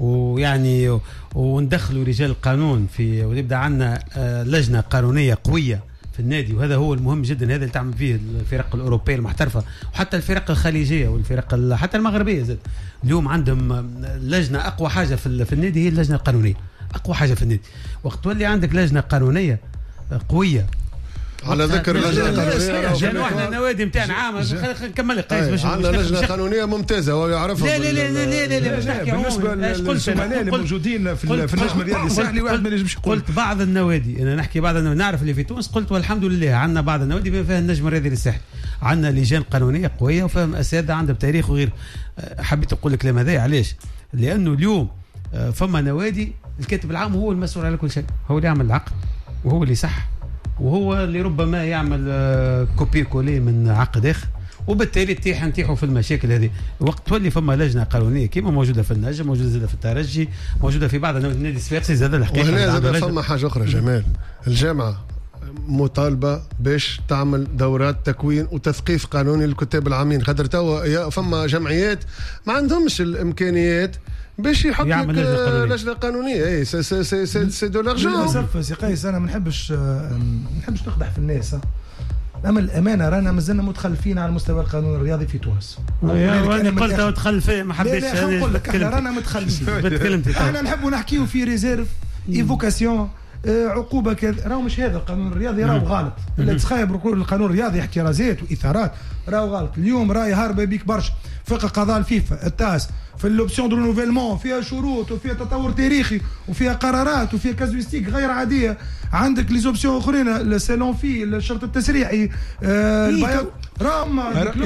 Speaker 2: ويعني وندخلوا رجال القانون في ويبدا عندنا لجنه قانونيه قويه في النادي وهذا هو المهم جدا هذا اللي تعمل فيه الفرق الاوروبيه المحترفه وحتى الفرق الخليجيه والفرق حتى المغربيه زاد اليوم عندهم لجنه اقوى حاجه في النادي هي اللجنه القانونيه اقوى حاجه في النادي وقت تولي عندك لجنه قانونيه قويه
Speaker 5: على ذكر اللجنه القانونيه
Speaker 2: جانوا احنا النوادي نتاعنا عام نكمل قيس باش
Speaker 5: عندنا لجنه قانونيه ممتازه ويعرفها
Speaker 2: لا لا لا لا لا باش نحكي
Speaker 8: بالنسبه للزملاء اللي موجودين في النجم الرياضي الساحلي واحد ما ينجمش يقول
Speaker 2: قلت بعض النوادي انا نحكي بعض النوادي نعرف اللي في تونس قلت والحمد لله عندنا بعض النوادي بما فيها النجم الرياضي الساحلي عندنا لجان قانونيه قويه وفهم اساتذه عندها بتاريخ وغير حبيت اقول الكلام هذا علاش لانه اليوم فما نوادي الكاتب العام هو المسؤول على كل شيء هو اللي يعمل العقد وهو اللي صح وهو اللي ربما يعمل كوبي كولي من عقد اخر وبالتالي تيح نتيحوا في المشاكل هذه وقت تولي فما لجنه قانونيه كيما موجوده في النجم موجوده زاده في الترجي موجوده في بعض النادي الصفاقسي زاد الحقيقه
Speaker 5: وهنا زاد فما حاجه اخرى جمال الجامعه مطالبه باش تعمل دورات تكوين وتثقيف قانوني للكتاب العامين خاطر توا فما جمعيات ما عندهمش الامكانيات باش يحط لجنه قانونيه اي سي سي سي سي, سي دو لارجون
Speaker 3: للاسف سي قيس انا ما نحبش ما نحبش نقدح في الناس اما الامانه رانا مازلنا متخلفين على المستوى القانون الرياضي في تونس
Speaker 2: انا قلت متخلفين ما حبيتش
Speaker 3: نقول لك احنا رانا متخلفين احنا نحبوا نحكيو في ريزيرف ايفوكاسيون عقوبه كذا راهو مش هذا القانون الرياضي راهو غلط اللي تخايب القانون الرياضي احترازات واثارات راهو غلط اليوم راهي هاربه بيك برشا فقه قضاء الفيفا التاس في الاوبسيون دو رينوفيلمون فيها شروط وفيها تطور تاريخي وفيها قرارات وفيها كازويستيك غير عاديه عندك لي زوبسيون اخرين السالون في الشرط التسريحي آه البياض رام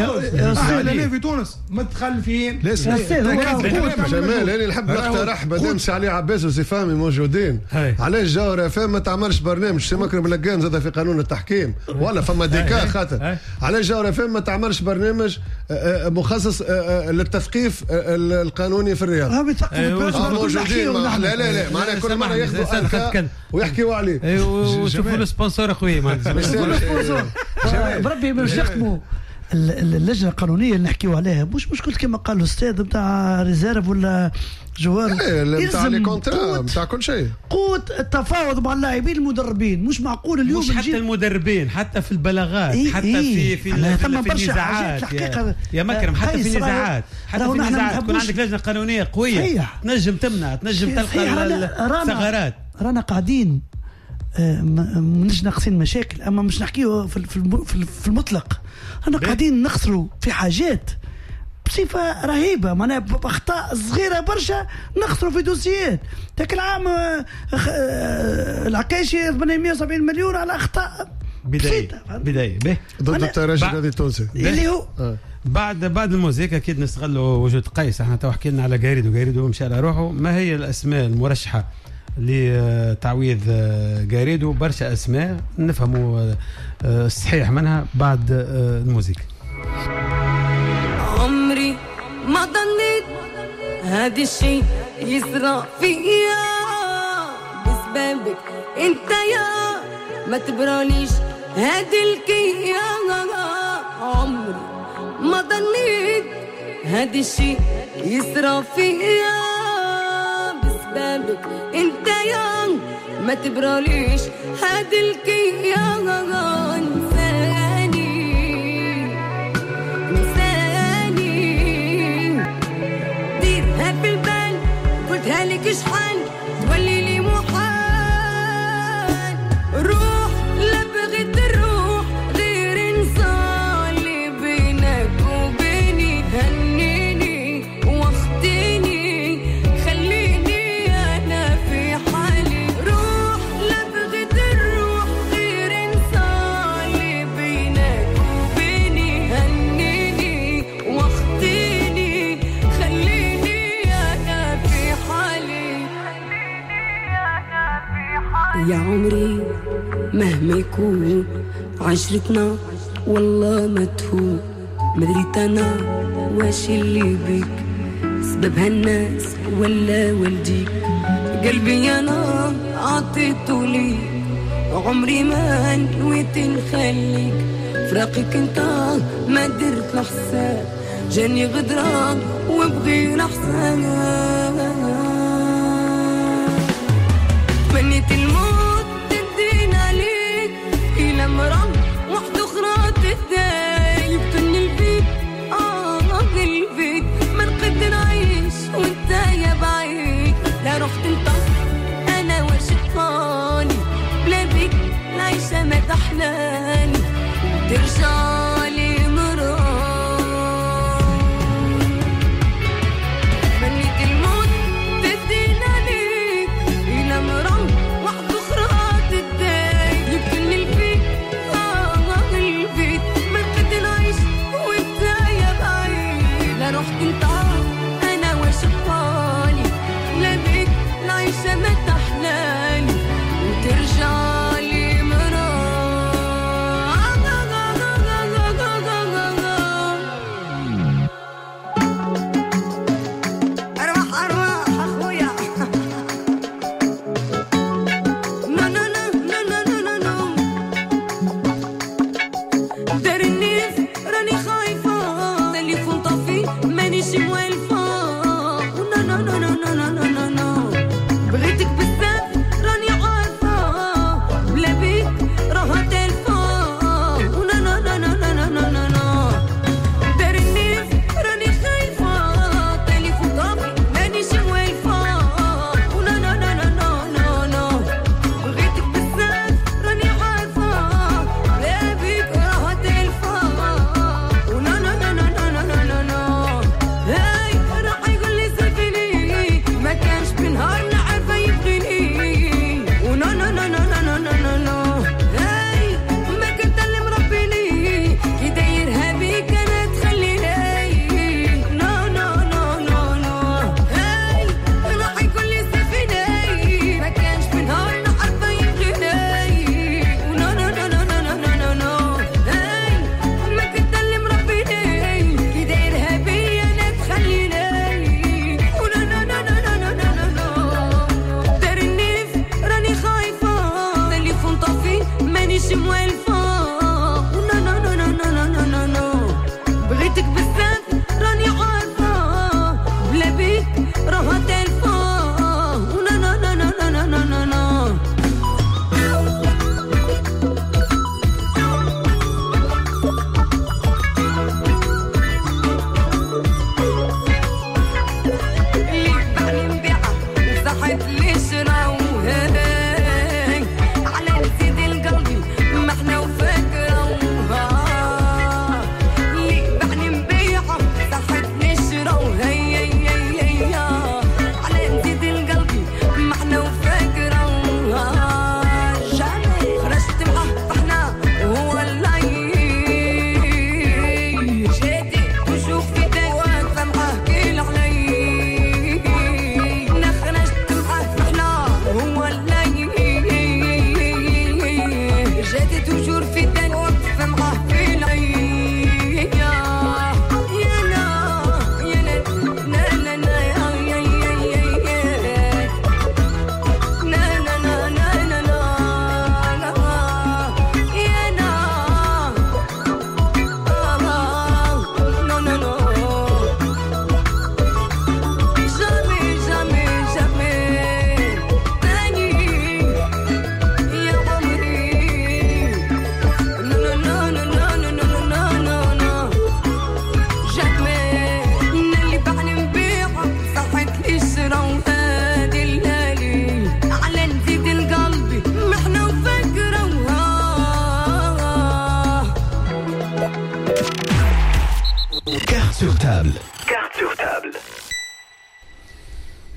Speaker 3: احنا في تونس متخلفين
Speaker 5: جمال انا نحب نقترح بدل سي علي عباس وسي فهمي موجودين علاش جاو رفاه ما تعملش برنامج سي مكرم اللقام زاد في قانون التحكيم ولا فما ديكا خاطر علاش جاو رفاه ما تعملش برنامج مخصص للتثقيف القانوني في الرياض موجودين لا لا لا معنا كل مره ياخذوا ألقى ويحكيوا عليه
Speaker 2: وشوفوا له سبونسور اخويا
Speaker 4: بربي باش يخدموا اللجنه القانونيه اللي نحكيو عليها مش مشكل كما قال الاستاذ نتاع ريزيرف ولا جوار
Speaker 5: نتاع لي كونترا نتاع كل شيء
Speaker 4: قوه التفاوض مع اللاعبين المدربين مش معقول اليوم
Speaker 2: مش حتى المدربين حتى في البلاغات
Speaker 4: إيه
Speaker 2: حتى
Speaker 4: إيه
Speaker 2: في في, في, في النزاعات يا, يا مكرم حتى في النزاعات حتى في النزاعات تكون عندك لجنه قانونيه قويه تنجم تمنع تنجم تلقى الثغرات
Speaker 4: رانا قاعدين مش ناقصين مشاكل اما مش نحكيه في في المطلق انا قاعدين نخسروا في حاجات بصفه رهيبه معناها باخطاء صغيره برشا نخسروا في دوسيات ذاك العام العكاشي ثمانمائة وسبعين مليون على اخطاء
Speaker 2: بدايه بدايه به
Speaker 5: ضد الترجي الذي التونسي
Speaker 4: اللي هو
Speaker 5: آه.
Speaker 2: بعد بعد الموزيك اكيد نستغلوا وجود قيس احنا تو حكينا على قاريدو قاريدو مشى على روحه ما هي الاسماء المرشحه لتعويض قاريدو برشا اسماء نفهموا الصحيح منها بعد الموزيك
Speaker 9: ما ظنيت هذا الشيء يسرى فيا بسببك انت يا ما تبرانيش هذه الكيا عمري ما ظنيت هذا الشيء يسرى فيا بسببك انت يا ما تبرانيش هذه الكيا انساني انساني ديرها في البال قلتها لك شحال تولي لي محال روح لا بغيت الروح غير نصلي بينك وبيني هنيني واختيني خليني انا في حالي روح لا بغيت الروح غير نصلي بينك وبيني هنيني واختيني خليني انا في حالي يا عمري مهما يكون عشرتنا والله ما تهون مدريت انا واش اللي بيك سبب هالناس ولا والديك قلبي انا عطيته ليك عمري ما نويت نخليك فراقك انت ما درت الحساب جاني غدران وبغير احسن تمنيت الموت تدينا ليك إلى مرام واحدة أخرى تداي يقتلني البيت آه البيت ما نقدر نعيش وانت يا بعيد لا رحت انت أنا واش طفاني بلا بيك العيشة ما تحلاني ترجع لي مرام تمنيت الموت تدينا ليك إلى مرام واحدة أخرى تداي يبكلني البيت آه البيت ما نقدر نعيش وانت يا بعيد لا رحت انت أنا واش بطالي لا بيك العيشة ما تحلاني وترجع لي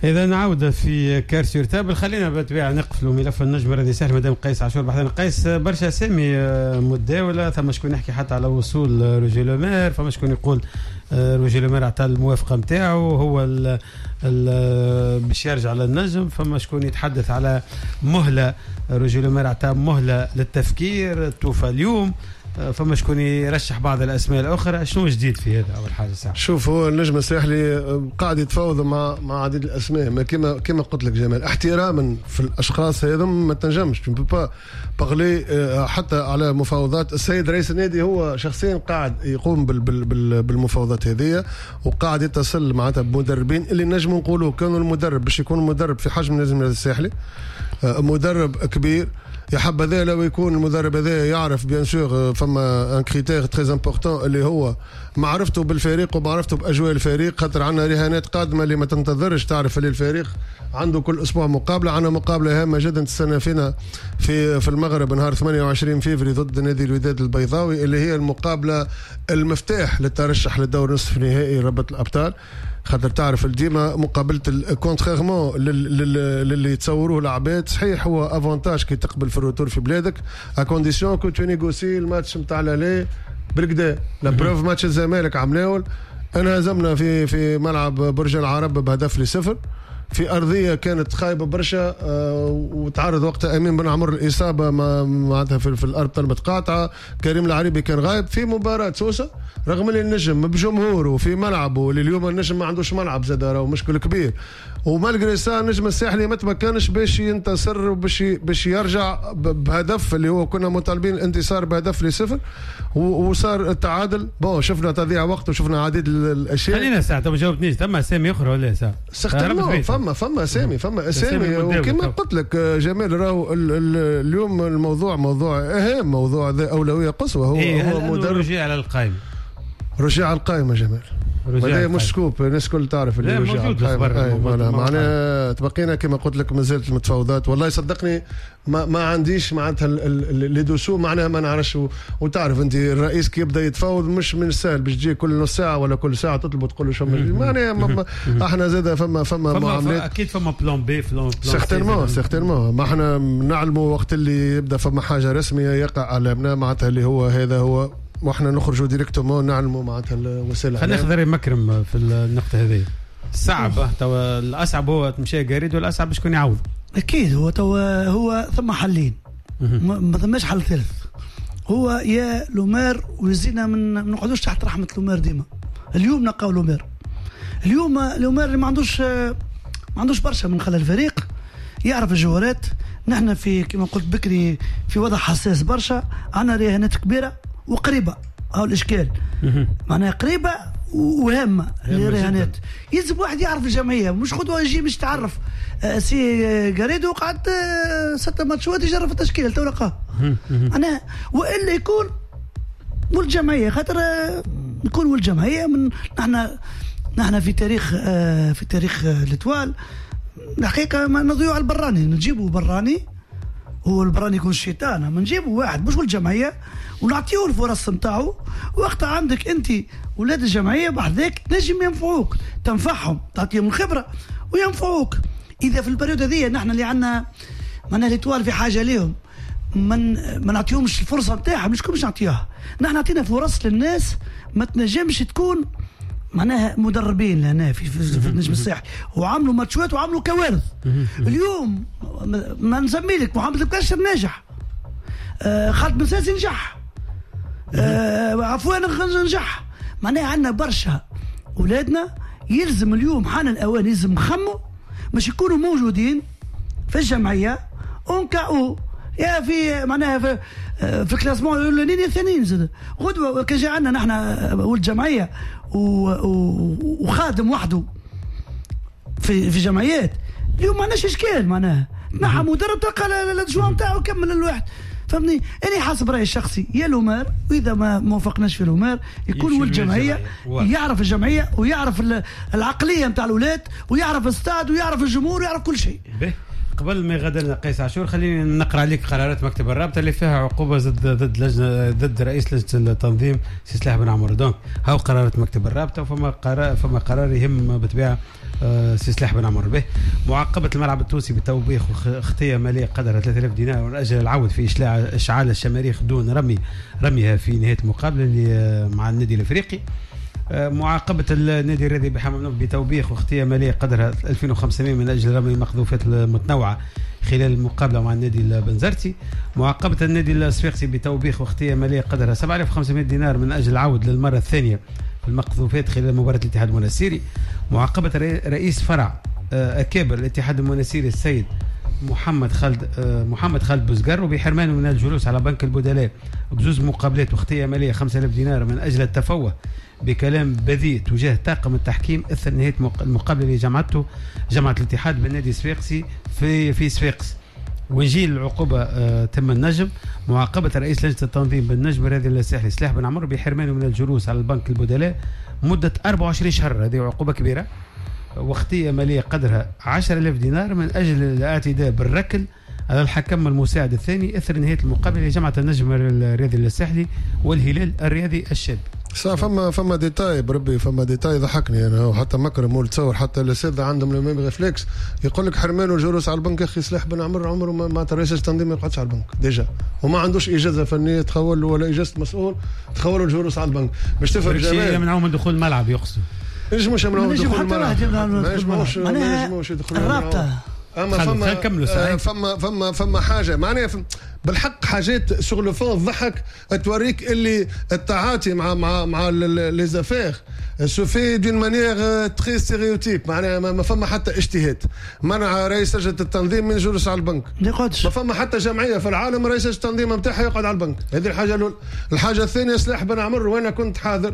Speaker 2: إذا نعود في كارسيور تابل. خلينا بالطبيعة نقفلوا ملف النجم الذي سهل مدام قيس عاشور. بعدين قيس برشا سامي متداولة، ثم شكون يحكي حتى على وصول روجي لومير، فما شكون يقول روجي لومير عطى الموافقة نتاعو هو ال ال باش يرجع للنجم، فما شكون يتحدث على مهلة روجي لومير عطى مهلة للتفكير توفى اليوم، فما شكون يرشح بعض الاسماء الاخرى. شنو جديد في هذا اول حاجه ساعة؟
Speaker 5: شوف هو النجم الساحلي قاعد يتفاوض مع مع عديد الاسماء، ما كما كما قلت لك جمال احتراما في الاشخاص هذم ما تنجمش با بغلي حتى على مفاوضات. السيد رئيس النادي هو شخصيا قاعد يقوم بال بال بالمفاوضات هذه، وقاعد يتصل معناتها بمدربين اللي نجموا نقولوا كانوا المدرب باش يكون مدرب في حجم النجم الساحلي، مدرب كبير. يحب هذا لو يكون المدرب هذا يعرف بيان سور فما ان كريتير تري امبورطون اللي هو معرفته بالفريق ومعرفته باجواء الفريق، خاطر عندنا رهانات قادمه اللي ما تنتظرش تعرف اللي الفريق عنده كل اسبوع مقابله. عندنا مقابله هامه جدا تستنى فينا في في المغرب نهار ثمانية وعشرين فيفري ضد نادي الوداد البيضاوي، اللي هي المقابله المفتاح للترشح للدور نصف نهائي رابطه الابطال. خاطر تعرف ديما مقابله الكونتريرمون للي يتصوروه العباد، صحيح هو افونتاج كي تقبل في الروتور في بلادك ا كونديسيون كو تو نيغوسي الماتش نتاع لاله بالكدا. لا بروف ماتش الزمالك عملاول انا هزمنا في في ملعب برج العرب بهدف لصفر في ارضيه كانت خايبه برشا، آه وتعرض وقتها امين بن عمر الاصابه معناتها في, في الارض المتقاطعه. كريم العريبي كان غايب في مباراه سوسه، رغم اللي النجم بجمهوره في ملعبه اللي اليوم النجم ما عندوش ملعب زاد راهو مشكل كبير، ومالغري سا النجم الساحلي ما تمكنش باش ينتصر وباش باش يرجع بهدف اللي هو كنا مطالبين الانتصار بهدف لصفر، وصار التعادل. بون شفنا تضييع وقت وشفنا عديد الاشياء.
Speaker 2: خلينا ساعه ما جاوبتنيش، ثم اسامي اخرى ولا ساعه؟
Speaker 5: فما فما اسامي فما اسامي وكما قلت لك جمال راهو اليوم الموضوع موضوع اهم، موضوع ذا اولويه قصوى. هو
Speaker 2: إيه
Speaker 5: هو
Speaker 2: مدرب رجع على القائمه،
Speaker 5: رجع على القائمه جمال. هذا مش سكوب، الناس الكل تعرف اللي رجع على القائمه. معناها تبقينا كما قلت لك مازالت المتفاوضات. والله صدقني ما ما عنديش معناتها اللي دوسو معناها ما نعرفش. وتعرف انت الرئيس كي يبدا يتفاوض مش من السهل باش تجي كل نص ساعه ولا كل ساعه تطلب وتقول له شو معناها. احنا زاد فما فما معاملات
Speaker 2: اكيد، فما بلان بي بلان
Speaker 5: سيغتيرمون سيغتيرمون. ما احنا نعلموا وقت اللي يبدا فما حاجه رسميه يقع على معناتها اللي هو هذا هو، واحنا نخرجوا ديريكتومون نعلموا معناتها الوسائل.
Speaker 2: خلينا ناخذ مكرم في النقطه هذه. الصعب توا الاصعب هو تمشي قريد، والاصعب باش يكون يعوض.
Speaker 4: اكيد هو توا هو ثم حلين، ما ثماش حل ثالث. هو يا لومير ويزينا من ما نقعدوش تحت رحمه لومير ديما. اليوم نلقاو لومير، اليوم لومير ما عندوش ما عندوش برشا من خلال الفريق، يعرف الجوارات. نحن في كما قلت بكري في وضع حساس برشا، عندنا رهانات كبيره وقريبه. هاو الاشكال معناها قريبه وهامه الرهانات. يلزم واحد يعرف الجمعيه، مش خطوه يجي باش تعرف. آه سي قريدو قعد آه ست ماتشات يجرب في التشكيل تو لقاه معناها، والا يكون والجمعيه خاطر آه يكون والجمعيه من نحن نحن في تاريخ آه في تاريخ آه الاتوال الحقيقه ما نضيعوا على البراني، نجيبوا براني هو البراني يكون الشيطان، ما نجيبوا واحد مش والجمعيه ونعطيه الفرص نتاعو. وقتها عندك انت ولاد الجمعيه بحذاك نجم ينفعوك، تنفعهم تعطيهم الخبره وينفعوك. اذا في البريود هذه نحن اللي عندنا معناها الاتوال في حاجه ليهم من ما نعطيهمش الفرصه نتاعهم، مش مش نعطيها. نحن عطينا فرص للناس ما تنجمش تكون معناها مدربين لهنا في, في, في النجم الساحلي، وعملوا ماتشات وعملوا كوارث. اليوم ما نسمي لك محمد الكاشر ناجح، آه خالد مساسي نجح، آه عفوان نجح. معناها عندنا برشا اولادنا يلزم اليوم حان الاوان يلزم نخموا باش يكونوا موجودين في الجمعيه ونكاو يا في معناها في في الكلاسمون الاولانيين الثانيين زاد غدوه كان جا عندنا نحن ولد جمعيه وخادم وحده في في جمعيات. اليوم ما عندناش اشكال معناها نحن مدرب تلقى الجوان نتاعو كمل الواحد فهمني. انا حسب رايي الشخصي يا لومير، واذا ما موافقناش في لومير يكون ولد جمعيه يعرف الجمعيه ويعرف العقليه نتاع الاولاد ويعرف الاستاد ويعرف الجمهور ويعرف كل شيء.
Speaker 2: قبل ما يغادرنا قيس عاشور خليني نقرا عليك قرارات مكتب الرابطه اللي فيها عقوبه ضد ضد لجنه ضد رئيس لجنه التنظيم سي سلاح بن عمر. دونك هاو قرارات مكتب الرابطه، وفما قرار فما قرار يهم بالطبيعه سي سلاح بن عمر. به معاقبة الملعب التونسي بالتوبيخ واختيار مالية قدرها ثلاثة آلاف دينار من أجل العود في إشلاع إشعال الشماريخ دون رمي رميها في نهاية المقابلة اللي مع النادي الأفريقي. معاقبة النادي الرياضي بحمام بتوبيخ واختيار مالية قدرها ألفين وخمسمائة من أجل رمي المقذوفات المتنوعة خلال المقابلة مع النادي البنزرتي. معاقبة النادي الصفاقسي بتوبيخ واختيار مالية قدرها سبعة آلاف وخمسمائة دينار من أجل العود للمرة الثانية في المقذوفات خلال مباراة الاتحاد المنستيري. معاقبة رئيس فرع أكابر الاتحاد المنستيري السيد محمد خالد محمد خالد بوزقر وبحرمانه من الجلوس على بنك البدلاء بجوز مقابلات واختيار مالية خمسة آلاف دينار من أجل التفوه بكلام بذيء تجاه طاقم التحكيم اثر نهايه المقابله اللي جمعته جمعت الاتحاد بالنادي الصفاقسي في في صفاقس. ونجي العقوبه آه تم النجم. معاقبه رئيس لجنه التنظيم بالنجم الرياضي الساحلي سلاح بن عمر بحرمانه من الجلوس على البنك البدلاء مده أربعة وعشرين شهر، هذه عقوبه كبيره. واختيار ماليه قدرها عشرة آلاف دينار من اجل الاعتداء بالركل على الحكم المساعد الثاني اثر نهايه المقابله اللي جمعت النجم الرياضي الساحلي والهلال الرياضي الشاب.
Speaker 5: صح فما فما ديتاي بربي فما ديتاي ضحكني انا وحتى مكرم وتصور حتى الاساتذه عندهم الميم ريفلكس يقول لك حرمان والجلوس على البنك. اخي سلاح بن عمر عمره ما, ما رئيس التنظيم ما يقعدش على البنك ديجا وما عندوش اجازه فنيه تخول ولا اجازه مسؤول تخول الجلوس على البنك باش تفهم جمال
Speaker 2: يمنعوه من دخول الملعب يقصد
Speaker 5: ينجموش يمنعوه من دخول الملعب ما ينجموش ما ينجموش يدخلوا
Speaker 4: الرابطه.
Speaker 5: اما فما آه فما فما فما حاجه معناها بالحق حاجات شغل فون الضحك توريك اللي التعاطي مع مع مع لي زافير سو في دون مانيير تري ستيريوتيب معناها ما فما حتى اجتهاد. منع رئيس لجنه التنظيم من جلوس على البنك ما فما حتى جمعيه في العالم رئيس التنظيم نتاعها يقعد على البنك. هذه الحاجه الاولى. الحاجه الثانيه سلاح بن عمر وانا كنت حاضر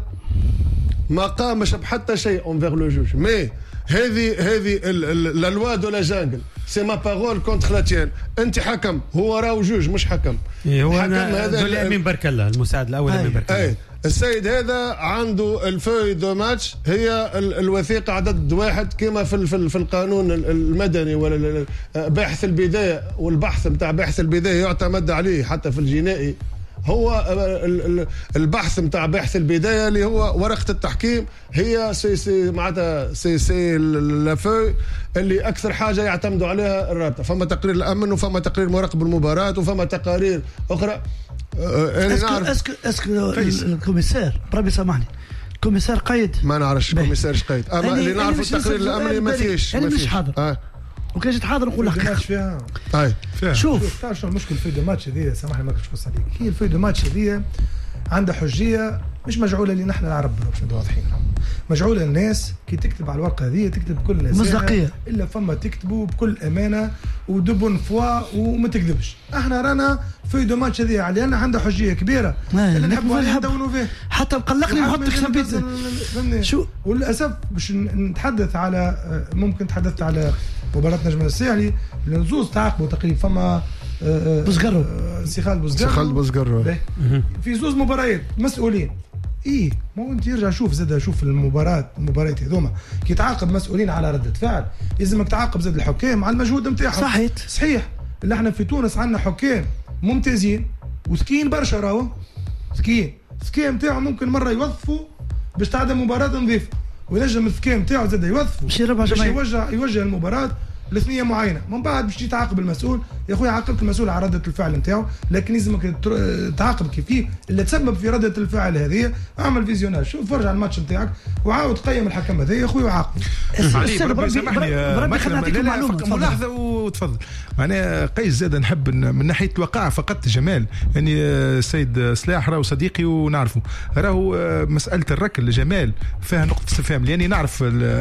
Speaker 5: ما قامش بحتى شيء اونفير لو جوج مي هذه هذه لا لوا دو لا جانجل سي ما بارول كونتر لا تيان. انت حكم هو راهو جوج مش حكم.
Speaker 2: هو هذا الامين برك الله المساعد الاول امين برك الله.
Speaker 5: السيد هذا عنده الفوي دو ماتش هي الوثيقه عدد واحد كما في في القانون المدني ولا باحث البدايه والبحث نتاع باحث البدايه يعتمد عليه حتى في الجنائي. هو البحث نتاع باحث البدايه اللي هو ورقه التحكيم هي سي سي معناتها سي سي لافو اللي اكثر حاجه يعتمدوا عليها الرابطه. فما تقرير الامن وفما تقرير مراقب المباراه وفما تقارير اخرى.
Speaker 4: اسكو اسكو اسكو الكوميسار بربي سامحني الكوميسار قيد
Speaker 5: ما نعرفش الكوميسار ايش قيد. اما اللي نعرفوا التقرير الامني ما فيش
Speaker 4: انا مش حاضر آه. وكان جيت حاضر نقول لك
Speaker 3: فيها
Speaker 5: اي
Speaker 3: شوف تعرف شنو المشكل في دو ماتش هذه سامحني ما كنتش قصه عليك. هي الفي دو ماتش هذه عندها حجيه مش مجعوله اللي نحن العرب باش نبقوا واضحين مجعوله الناس كي تكتب على الورقه هذه تكتب بكل
Speaker 4: مصداقيه
Speaker 3: الا فما تكتبوا بكل امانه ودبون فوا وما تكذبش. احنا رانا في دو ماتش هذه على ان عندها حجيه كبيره اللي نحبوا عليها ندونوا فيه
Speaker 4: حتى مقلقني نحطك سبيت
Speaker 3: شو. وللاسف باش نتحدث على ممكن تحدثت على مباراه نجم الساحلي اللي نزوز تعاقبوا تقريبا فما
Speaker 4: بوزقرو
Speaker 3: سي خالد بوزقرو
Speaker 5: خالد بوزقرو
Speaker 3: في زوز مباريات مسؤولين. ايه ما انت يرجع شوف زاد شوف المباراه المباريات هذوما كي تعاقب مسؤولين على رده فعل لازمك تعاقب زاد الحكام على المجهود نتاعهم.
Speaker 4: صحيح
Speaker 3: صحيح اللي احنا في تونس عندنا حكام ممتازين وذكيين برشا راهو ذكيين الذكاء نتاعهم ممكن مره يوظفوا باش تعدى مباراه نظيفه وينجم الذكاء نتاعو زاد يوظفوا باش يوجه يوجه المباراه لثنيه معينه. من بعد باش تجي تعاقب المسؤول يا خويا عاقبت المسؤول على رده الفعل نتاعو لكن لازمك تعاقب كيفيه اللي تسبب في رده الفعل هذه. اعمل فيزيوناج شوف فرج على الماتش نتاعك وعاود قيم الحكم هذا يا خويا وعاقب.
Speaker 8: بربي سامحني ملاحظه وتفضل. معناها قيس زاد نحب من ناحيه الوقائع فقط جمال يعني السيد سلاح راهو صديقي ونعرفه راهو مساله الركل جمال فيها نقطه استفهام لاني نعرف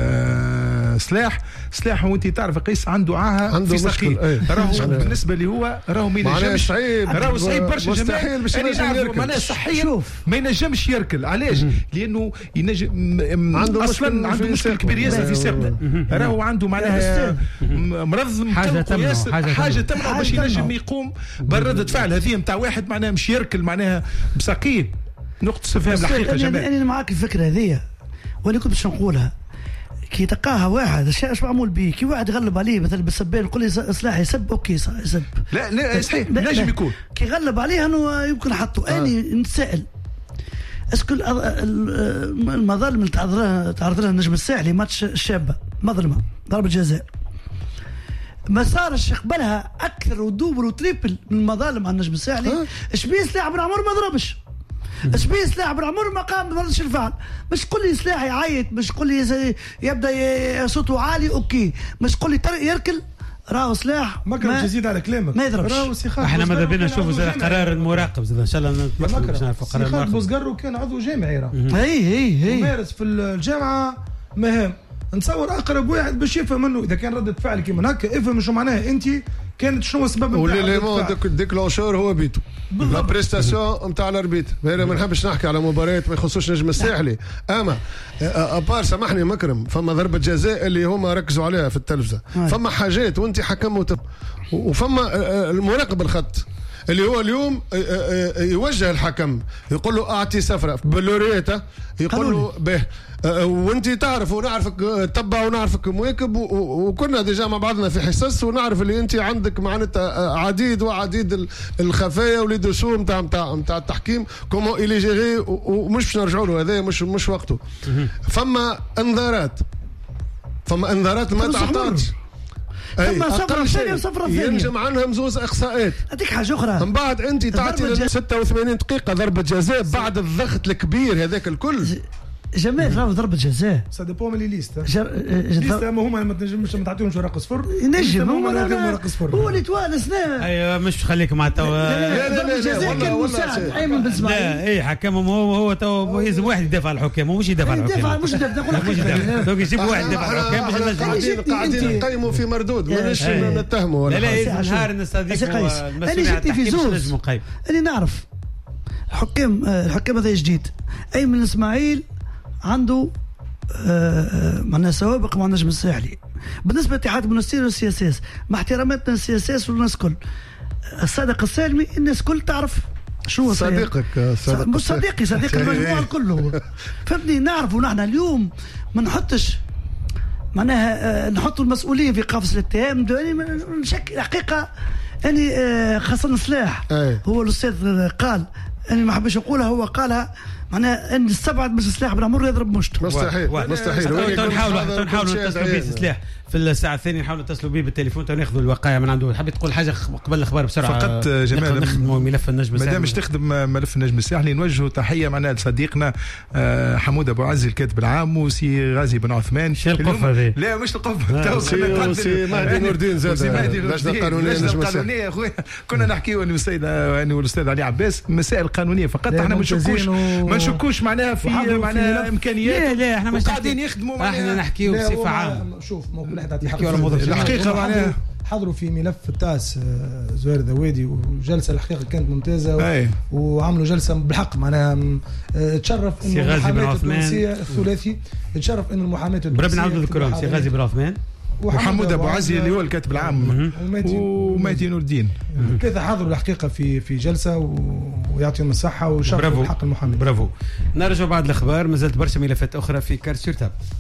Speaker 8: سلاح سلاح وانت تعرف قيس عنده عاهه في ساقيه راهو بالنسبه لي هو راهو ما ينجمش راهو صعيب برشا جمال باش يركل معناها صحيا ما ينجمش يركل. علاش؟ لانه ينجم عنده اصلا عنده مشكل كبير ياسر في ساقه راهو عنده معناها مرض
Speaker 2: حاجه تمنع
Speaker 8: حاجه تمنع باش ينجم يقوم برده فعل هذه نتاع واحد معناها مش يركل معناها بساقيه. نقطه استفهام الحقيقه جمال.
Speaker 4: انا معاك الفكره هذه وانا كنت باش نقولها كي تلقاها واحد اش معمول به كي واحد يغلب عليه مثلا بالسبان يقول لي سلاح يسب اوكي يسب
Speaker 8: لا لا صحيح لازم يكون
Speaker 4: كي يغلب عليه انه يمكن حطه. آه. اني نتسائل اسكو المظالم اللي تعرض لها تعرض لها النجم الساحلي ماتش الشابه مظلمه ضربه جزاء ما صارش قبلها اكثر ودوبل وتريبل من المظالم على النجم الساحلي. شبيه سلاح بن عمر ما ضربش، شبيه سلاح بن عمر ما قام بردش الفعل. مش تقول لي سلاح يعيط، مش تقول لي يبدا صوته عالي اوكي، مش تقول لي يركل راهو سلاح
Speaker 3: ما كان يزيد على كلامك
Speaker 4: ما يضربش.
Speaker 2: احنا ماذا بينا نشوفوا زي قرار المراقب زي ان شاء الله نتمكن باش نعرفوا قرار المراقب.
Speaker 3: بوزقرو كان عضو جامعي راه
Speaker 4: اي اي اي
Speaker 3: ممارس في الجامعه مهام. نتصور اقرب واحد باش يفهم منه اذا كان رده فعل كيما هكا افهم شو معناها انت كانت شنو السبب نتاع
Speaker 5: وليليمون ديكلونشور هو بيتو لا بريستاسيون نتاع الاربيت. انا ما نحبش نحكي على مباريات ما يخصوش نجم الساحلي. اما ابار سامحني مكرم فما ضربه جزاء اللي هما ركزوا عليها في التلفزه، فما حاجات وانت حكم وفما المراقب الخط اللي هو اليوم يوجه الحكم يقول له اعطي سفره بلوريته يقول له به وانت تعرف ونعرفك تبع ونعرفك مواكب وكنا ديجا مع بعضنا في حصص ونعرف اللي انت عندك معناتها عديد وعديد الخفايا ولي دوسو نتاع نتاع نتاع التحكيم كومون الي جيري ومش باش نرجعوا له هذا مش مش وقته. فما انذارات فما انذارات ما تعطاتش
Speaker 4: ثم صفرة ثانية وصفرة ثانية
Speaker 5: ينجم عنهم زوز اقصاءات.
Speaker 4: هذيك حاجة أخرى
Speaker 5: من بعد أنت تعطي ستة وثمانين دقيقة ضربة جزاء بعد الضغط الكبير هذاك الكل.
Speaker 4: جمال راهو ضربة جزاء
Speaker 3: سا ديبون من لي ليست
Speaker 4: جر...
Speaker 3: ليست هما ما تنجمش ما تعطيهمش ورق صفر
Speaker 4: ينجم
Speaker 3: هما نعطيهم ورق صفر
Speaker 4: هو اللي توالسنا.
Speaker 2: ايوه مش خليك مع تو
Speaker 4: لا لا لا لا والله والله ايمن بن اسماعيل
Speaker 2: لا اي حكمهم هو هو تو لازم واحد يدافع على الحكام مش يدافع على الحكام
Speaker 4: يدافع مش يدافع نقول لك
Speaker 2: دوك يجيب واحد يدافع على الحكام باش
Speaker 5: قاعدين قاعدين نقيموا في مردود ماناش نتهموا
Speaker 2: لا لا نهار نستضيفوا المسؤولين على التحكيم باش نجموا نقيم.
Speaker 4: انا نعرف الحكام الحكام هذا جديد. ايمن اسماعيل عنده آه معنا سوابق مع النجم الساحلي. بالنسبه لاتحاد المنستير والسي اس اس مع احتراماتنا للسي اس اس والناس الكل الصادق السالمي الناس الكل تعرف شو
Speaker 5: صديقك
Speaker 4: صديق مش صديقي صديق المجموعه الكل فهمتني. نعرفوا نحن اليوم ما نحطش معناها آه نحطوا المسؤولين في قفص الاتهام نشكل حقيقه اني آه خاصه سلاح هو الاستاذ قال اني ما حبش نقولها هو قالها معناها ان استبعد باش سلاح بن عمر يضرب مشط
Speaker 5: مستحيل مستحيل.
Speaker 2: نحاولوا نحاولوا نتصلوا به سلاح في الساعه الثانيه نحاولوا نتصلوا به بالتليفون تو ناخذوا الوقايه من عنده. حبيت تقول حاجه قبل الاخبار بسرعه
Speaker 8: فقط جمال
Speaker 2: نخدموا ملف النجم الساحلي.
Speaker 8: مادام مش تخدم ملف النجم الساحلي نوجهوا تحيه معناها لصديقنا حمود ابو عزي الكاتب العام وسي غازي بن عثمان.
Speaker 2: شو القفه هذه؟
Speaker 8: لا مش القفه
Speaker 5: سي مهدي نور الدين زاد
Speaker 8: اللجنه القانونيه القانونيه يا خويا كنا نحكيوا انا والسيد انا والاستاذ علي عباس مسائل قانونيه فقط. احنا ما نشكوش ما نشكوش معناها في معناها امكانيات.
Speaker 2: لا لا احنا مش
Speaker 8: قاعدين يخدموا
Speaker 2: احنا نحكيو بصفه عامه.
Speaker 3: شوف كل واحد يعطي
Speaker 2: حقه
Speaker 8: الحقيقه معناها
Speaker 3: حضروا في ملف التاس زهير ذوادي وجلسه الحقيقه كانت ممتازه وعملوا جلسه بالحق معناها تشرف ان المحاماه التونسيه الثلاثي تشرف ان المحاماه التونسيه
Speaker 2: بربي نعاودوا نذكرهم سي غازي بن عثمان
Speaker 8: وحمود ابو عزي اللي هو الكاتب العام ومهدي نور الدين
Speaker 3: ثلاثه حضروا الحقيقه في في جلسه ويعطيهم الصحه وشرفوا حق المحاماه.
Speaker 2: برافو. نرجع بعد الاخبار مازالت برشا ملفات اخرى في كارت سور تاب.